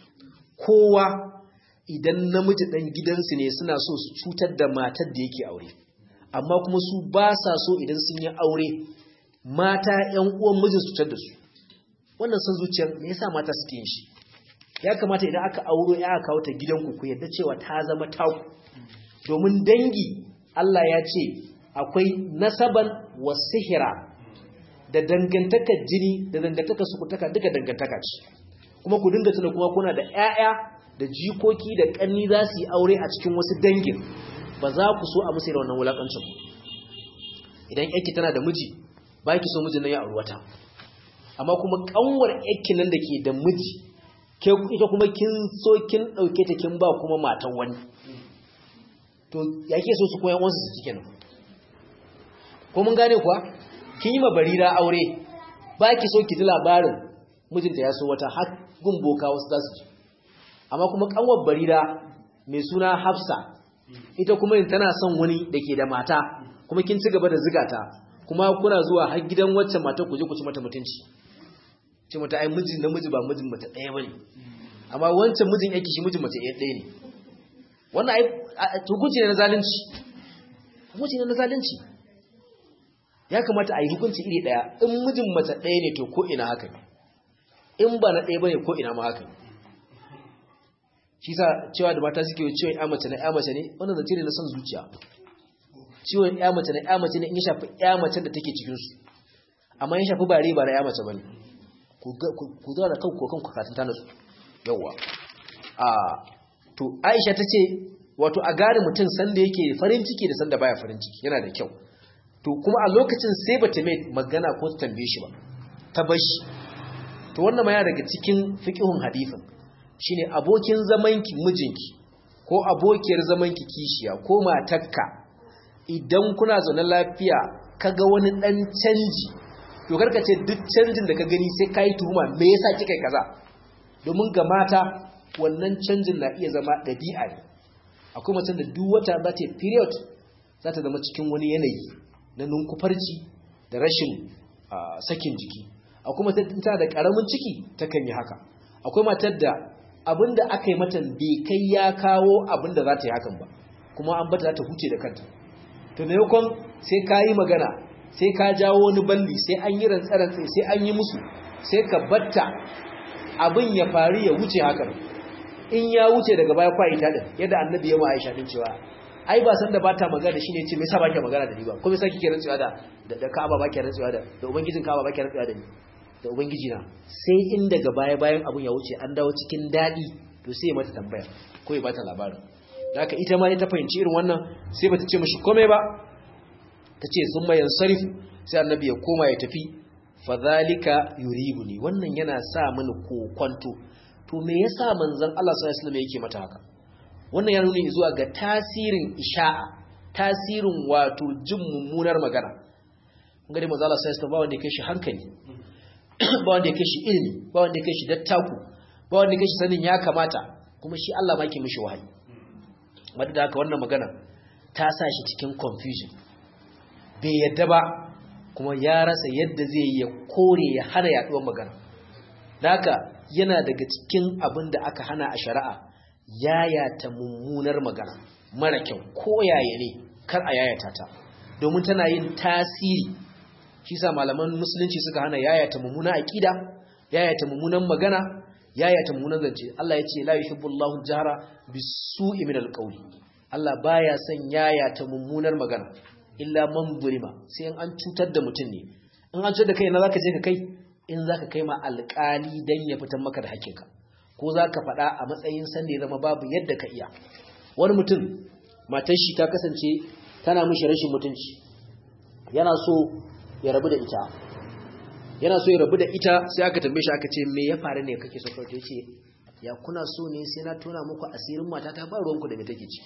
kowa idan namiji dan gidansu ne suna so su cutar da matar da yake aure amma kuma su ba sa so idan sun yi aure mata ƴan uwan mijin su cutar da su wannan san zuciyar me yasa mata suke yin shi ya kamata idan aka auro ya aka kawo ta gidanku ku yadda cewa ta zama taku domin dangi Allah ya ce akwai nasaban wa sihira da dangantakar jini da dangantakar sukutaka duka dangantaka ce kuma ku dinga tuna kuma kuna da ƴaƴa da jikoki da ƙanni za su yi aure a cikin wasu dangin ba za ku so a musu da wannan wulakancin idan ƴarki tana da miji ba ki so mijin nan ya auri wata amma kuma kanwar ƴarki nan da ke da miji ke ita kuma kin so kin dauke ta kin ba kuma matan wani to yake so su koyan wansu su cikin ko mun gane kuwa kin yi ma barira aure ba ki so ki ji labarin mijinta ya so wata har gumboka wasu za su ji amma kuma kanwar barira mai suna Hafsa ita kuma tana son wani da ke da mata kuma kin ci gaba da zigata kuma kuna zuwa har gidan waccan mata ku je ku ci mata mutunci ce mata ai miji namiji ba mijin mata ɗaya bane amma wancan mijin yake shi mijin mace ɗaya ne wannan ai hukunci ne na zalunci hukunci ne na zalunci ya kamata a yi hukunci iri ɗaya in mijin mace ɗaya ne to ko ina haka ne in ba na ɗaya bane ko ina ma haka ne shi sa cewa da mata suke ciwon ya mace na ya mace ne wannan zance ne na son zuciya ciwon ya mace na ya mace ne in ya shafi ya mace da take cikin su amma in shafi bare ba na ya mace bane ku zo da kanku kanku katun ta nasu yawa a to Aisha tace wato a gane mutum sanda yake farin ciki da sanda baya farin ciki yana da kyau to kuma a lokacin sai bata mai magana ko ta tambaye shi ba ta bashi to wannan ma ya daga cikin fiqhun hadisin shine abokin zamanki mijinki ko abokiyar zamanki kishiya ko matarka idan kuna zaune lafiya kaga wani dan canji to karka ce duk canjin da ka gani sai kai tuhuma me yasa kika kaza domin ga mata wannan canjin na iya zama dabi'a ne akwai macen da duk wata za ta period za ta zama cikin wani yanayi na nunkufarci da rashin sakin jiki akwai matar da da karamin ciki takan yi haka akwai matar da abinda aka yi mata bai kai ya kawo abinda za ta yi hakan ba kuma an bata za ta huce da kanta to da yakon sai ka yi magana sai ka jawo wani balli sai an yi rantsarantsi sai an yi musu sai ka batta abin ya faru ya wuce hakan in ya wuce daga baya kwa ita din yadda annabi ya ma Aisha din cewa ai ba san da bata magana shine ce me yasa baki magana da ni ba ko me yasa kike rantsuwa da da Ka'aba baki rantsuwa da da ubangijin Ka'aba baki rantsuwa da ni da ubangiji na sai in daga baya bayan abun ya wuce an dawo cikin dadi to sai ya mata tambaya ko ya bata labarin haka ita ma ta fahimci irin wannan sai bata ce mishi komai ba tace summa yansarifu sai annabi ya koma ya tafi fadhalika yuribuni wannan yana sa mini kokonto to me yasa manzon Allah sallallahu alaihi wasallam yake mata haka wannan ya nuna zuwa ga tasirin isha'a tasirin wato jin mummunar magana kun ga dai manzon Allah sallallahu alaihi wasallam ba wanda yake shi hankali ba wanda yake shi ilimi ba wanda yake shi dattaku ba wanda yake shi sanin ya kamata kuma shi Allah ma ke mishi wahayi madda da haka wannan magana ta sa shi cikin confusion bai yadda ba kuma ya rasa yadda zai yi ya kore ya hana yaduwar magana haka yana daga cikin abin da aka hana a shari'a yayata mummunar magana mara kyau ko yaya ne kar a yayata ta domin tana yin tasiri shi sa malaman musulunci suka hana yayata mummunan aqida yayata mummunan magana yayata mummunan zance Allah ya ce la yuhibbullahu al-jahra bis-su'i min al-qawli Allah baya son yayata mummunar magana illa man burima sai an cutar da mutum ne in an cutar da kai na zaka je ka kai in zaka kai ma alƙali dan ya fitar maka da hakkinka ko zaka faɗa a matsayin san da ya zama babu yadda ka iya wani mutum matar shi ta kasance tana mishi rashin mutunci yana so ya rabu da ita yana so ya rabu da ita sai aka tambaye shi aka ce me ya faru ne kake so ka ce ya kuna so ne sai na tona muku asirin matata ba ruwanku da me take ci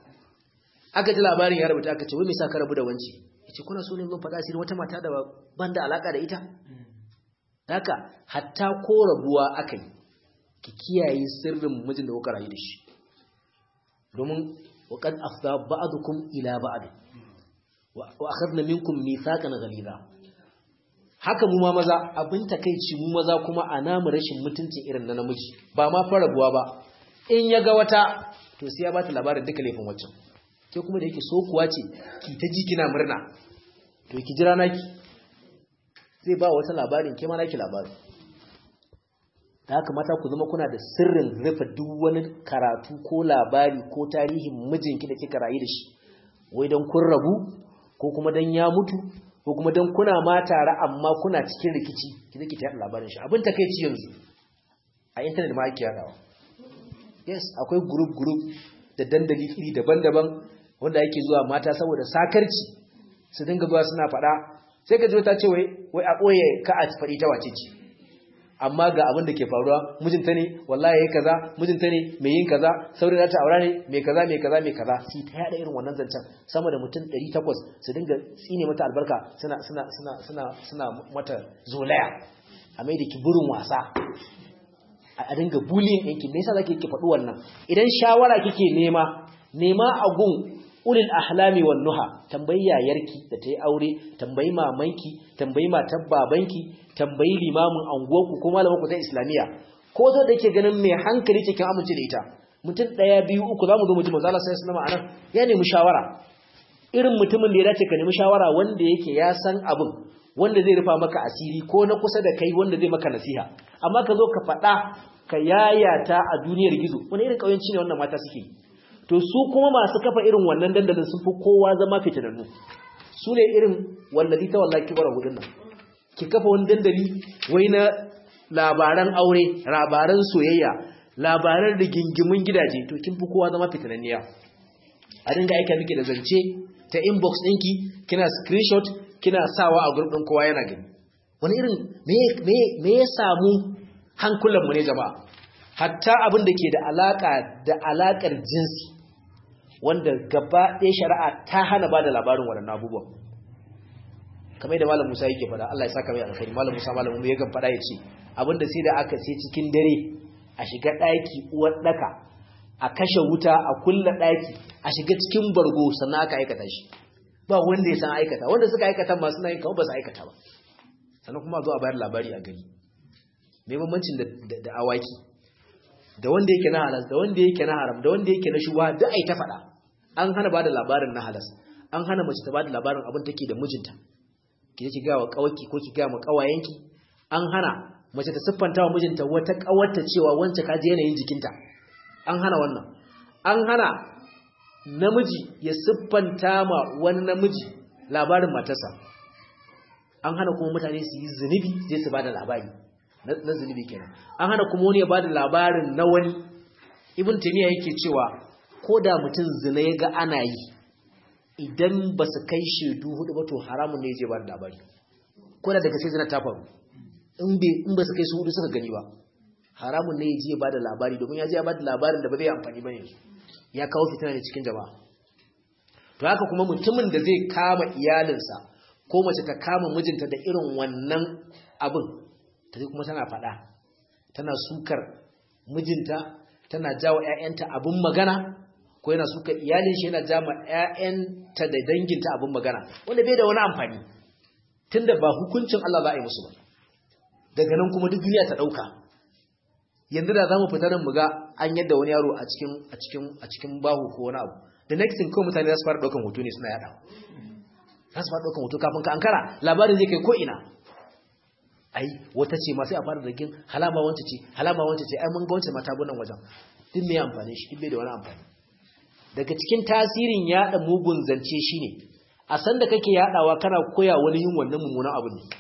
aka ji labarin ya rubuta aka ce wai me yasa ka rabu da wanci yace kuna so ne zan faɗa asirin wata mata da ban da alaka da ita haka hatta ko rabuwa akai ki kiyaye sirrin mijin da kuka rayu da shi domin waqad afda ba'dukum ila ba'd wa akhadna minkum mithaqan ghaliza haka mu ma maza abin takeici mu maza kuma ana mu rashin mutunci irin na namiji ba ma fara rabuwa ba in ya ga wata to sai ya bata labarin duka laifin waccan ke kuma da yake so kuwa ce ki ta ji kina murna to ki jira naki zai ba wata labarin ke ma naki labarin da haka mata ku zama kuna da sirrin rufe duk wani karatu ko labari ko tarihin mijinki da kika rayu da shi wai don kun rabu ko kuma don ya mutu ko kuma don kuna ma tare amma kuna cikin rikici ki zaki ta labarin shi abin takeici yanzu a internet ma ake yadawa yes akwai group group da dandali iri daban-daban wanda yake zuwa mata saboda sakarci su dinga zuwa suna faɗa sai ka ji ta ce wai wai a ɓoye ka a faɗi ta wace ce amma ga abin da ke faruwa mijinta ne wallahi yayi kaza mijinta ne mai yin kaza saurin ta aura ne mai kaza mai kaza mai kaza sai ta yada irin wannan zancen sama da mutum ɗari takwas su dinga tsine mata albarka suna suna suna suna suna mata zolaya a mai da ki burin wasa a dinga bullying ɗinki me yasa zaki ki faɗi wannan idan shawara kike nema nema a gun ulil ahlami wan nuha tambayi yayarki da tayi aure tambayi mamanki tambayi matar babanki tambayi limamin anguwarku ko malamin ku ta islamiya ko zo da yake ganin mai hankali cikin amince da ita mutum daya biyu uku zamu zo mu ji manzo Allah sallallahu alaihi wasallam anan ya nemi shawara irin mutumin da ya dace ka nemi shawara wanda yake ya san abin wanda zai rufa maka asiri ko na kusa da kai wanda zai maka nasiha amma ka zo ka faɗa ka yayata a duniyar gizo wani irin kauyanci ne wannan mata suke to su kuma masu kafa irin wannan dandalin sun fi kowa zama fitinannu su ne irin wallahi ta wallahi kibara hudun nan ki kafa wani dandali wai na labaran aure labaran soyayya labaran rigingimin gidaje to kin fi kowa zama fitinanniya a dinga aika miki da zance ta inbox ɗinki kina screenshot kina sawa a group ɗin kowa yana gani wani irin me me me ya samu hankulan mu ne jama'a hatta abin da ke da alaka da alakar jinsi wanda gaba ɗaya shari'a ta hana ba da labarin waɗannan abubuwan kamar da malam Musa yake faɗa Allah ya saka mai alkhairi malam Musa malamin mu yakan faɗa yace abinda sai da aka sai cikin dare a shiga ɗaki uwar daka a kashe wuta a kulla ɗaki a shiga cikin bargo sannan aka aikata shi ba wanda ya san aikata wanda suka aikata ma suna yin kamar ba su aikata ba sannan kuma zo a bayar labari a gari me bambancin da da awaki da wanda yake na halas da wanda yake na haram da wanda yake na shubha duk ai ta faɗa an hana bada labarin na halas an hana mace ta bada labarin abin take da mijinta ki je ki ga wa kawaki ko ki ga ma kawayenki an hana mace ta siffanta wa mijinta wata kawarta cewa wance ka je yanayin jikinta an hana wannan an hana namiji ya siffanta ma wani namiji labarin matarsa an hana kuma mutane su yi zunubi sai su bada labari na zunubi kenan an hana kuma wani ya bada labarin na wani ibn taymiya yake cewa ko da mutum zina ya ga ana yi idan ba su kai shaidu hudu ba to haramun ne ya je bada labari ko da daga sai zina ta faru in ba su kai su hudu suka gani ba haramun ne ya je bada labari domin ya je ya bada labarin da ba zai amfani ba ne ya kawo fitina ne cikin jama'a to haka kuma mutumin da zai kama iyalinsa ko mace ta kama mijinta da irin wannan abin ta kuma tana faɗa tana sukar mijinta tana jawo ƴaƴanta abin magana ko yana sukar iyalin shi yana jama ƴaƴanta da danginta abin magana wanda bai da wani amfani tunda ba hukuncin Allah za a yi musu ba daga nan kuma duk duniya ta dauka yanzu da zamu fita nan muga an yadda wani yaro a cikin a cikin a cikin bahu ko wani abu the next thing ko mutane za su fara daukan hoto ne suna yada za su fara daukan hoto kafin ka ankara labarin zai kai ko ina ai wata ce ma sai a fara rigin halama wance ce halama wance ce ai mun ga wance mata gunan wajen din me amfani shi bai da wani amfani daga cikin tasirin yada mugun zance shine a san da kake yadawa kana koya wani yin wannan mummunan abu ne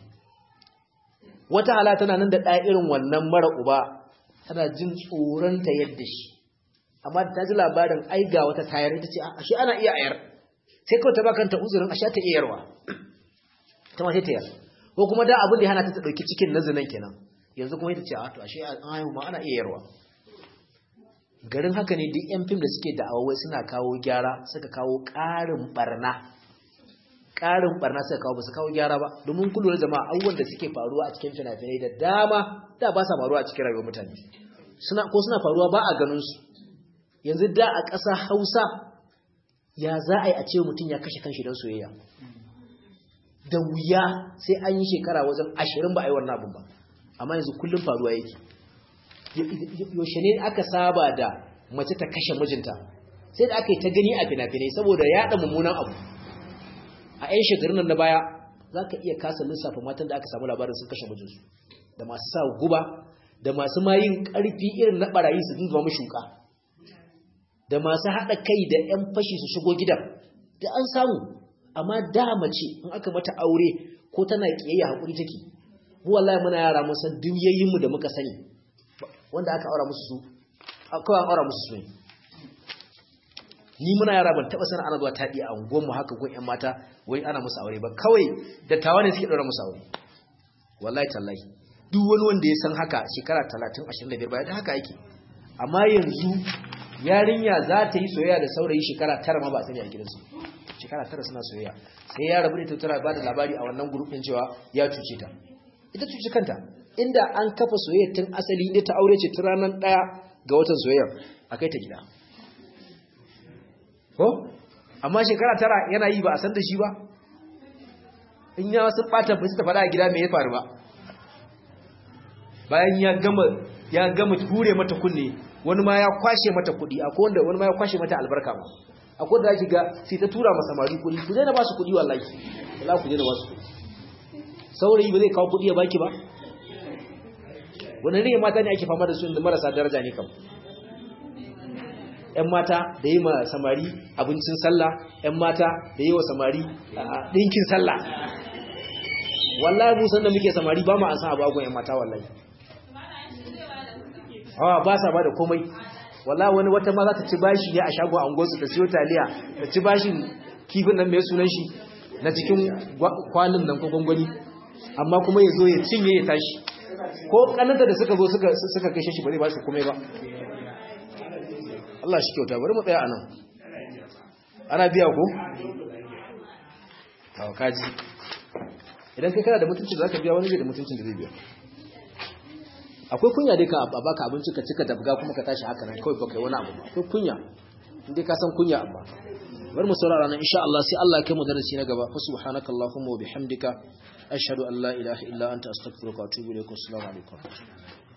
wata hala tana nan da da irin wannan mara uba tana jin tsoron ta yadda shi amma ta ji labarin ai ga wata tayar ita ce ashe ana iya ayar sai kawai ta bakanta uzurin ashe ta iya yarwa ta ma sai ta yar ko kuma da abin da hana ta dauki cikin nazinan kenan yanzu kuma ita ce a to ashe an haihu ma ana iya yarwa garin haka ne duk yan fim da suke da'awai suna kawo gyara suka kawo ƙarin barna ƙarin barna suka kawo ba su kawo gyara ba domin kullu da jama'a abubuwan da suke faruwa a cikin fina-finai da dama da ba sa faruwa a cikin rayuwar mutane suna ko suna faruwa ba a ganin su yanzu da a ƙasa Hausa ya za a yi a ce mutum ya kashe kanshi don soyayya da wuya sai an yi shekara wajen ashirin ba a yi wannan abin ba amma yanzu kullum faruwa yake yaushe ne aka saba da mace ta kashe mijinta sai da aka yi ta gani a fina-finai saboda yaɗa mummunan abu a 'yan shekarun nan na baya za ka iya kasa lissafa matan da aka samu labarin sun kashe mijinsu da masu sa guba da masu mayin ƙarfi irin na barayi su dinga mu shuka da masu haɗa kai da ƴan fashi su shigo gidan da an samu amma da mace in aka mata aure ko tana kiyayya hakuri take mu wallahi muna yara mun san duyayin mu da muka sani wanda aka aura musu su aka aura musu su ni muna yara ban taba sanin ana zuwa taɗi a unguwar mu haka gun ƴan mata wai ana musu aure ba kawai dattawa ne suke daura musu aure wallahi tallahi duk wani wanda ya san haka shekara talatin ashirin da biyar bayan da haka yake amma yanzu yarinya za ta yi soyayya da saurayi shekara tara ma ba a sani a gidansu shekara tara suna soyayya sai ya rabu da ita tana ba da labari a wannan group din cewa ya cuce ta ita cuce kanta inda an kafa soyayya tun asali ne ta aure ce tun ranar daya ga watan soyayya akai ta gida ko amma shekara tara yana yi ba a san da shi ba in ya wasu bata ba su ta fada a gida me ya faru ba bayan ya gama ya gama ture mata kunne wani ma ya kwashe mata kudi akwai wanda wani ma ya kwashe mata albarka ba akwai da zaki ga sai ta tura masa mari kudi ku je na ba su kudi wallahi wallahi ku je na ba su kudi saurayi ba zai kawo kudi ya baki ba wannan ne mata ne ake fama da su inda marasa daraja ne kam ƴan mata da yi ma samari abincin sallah ƴan mata da yi wa samari ɗinkin sallah wallahi mu san da muke samari ba mu an san abu agon ƴan mata wallahi awa ba sa ba da komai wallahi wani wata ma za ta ci bashi ne a shago a unguwarsu ta siyo taliya ta ci bashin kifin nan mai sunan shi na cikin kwalin nan ko gwangwani amma kuma ya zo ya cinye ya tashi ko kananta da suka zo suka kashe shi ba zai ba shi komai ba Allah shi kyauta bari mu tsaya anan ana biya ko tawo kaji idan kai kana da mutunci da zaka biya wani bai da mutuncin da zai biya akwai kunya dai ka baka abinci ka cika dabga kuma ka tashi haka nan kawai baka yi wani abu ba akwai kunya indai ka san kunya amma bari mu saurara nan insha Allah sai Allah ya kai mu darasi na gaba fa subhanakallahumma wa bihamdika ashhadu an la ilaha illa anta astaghfiruka wa atubu ilaik assalamu alaikum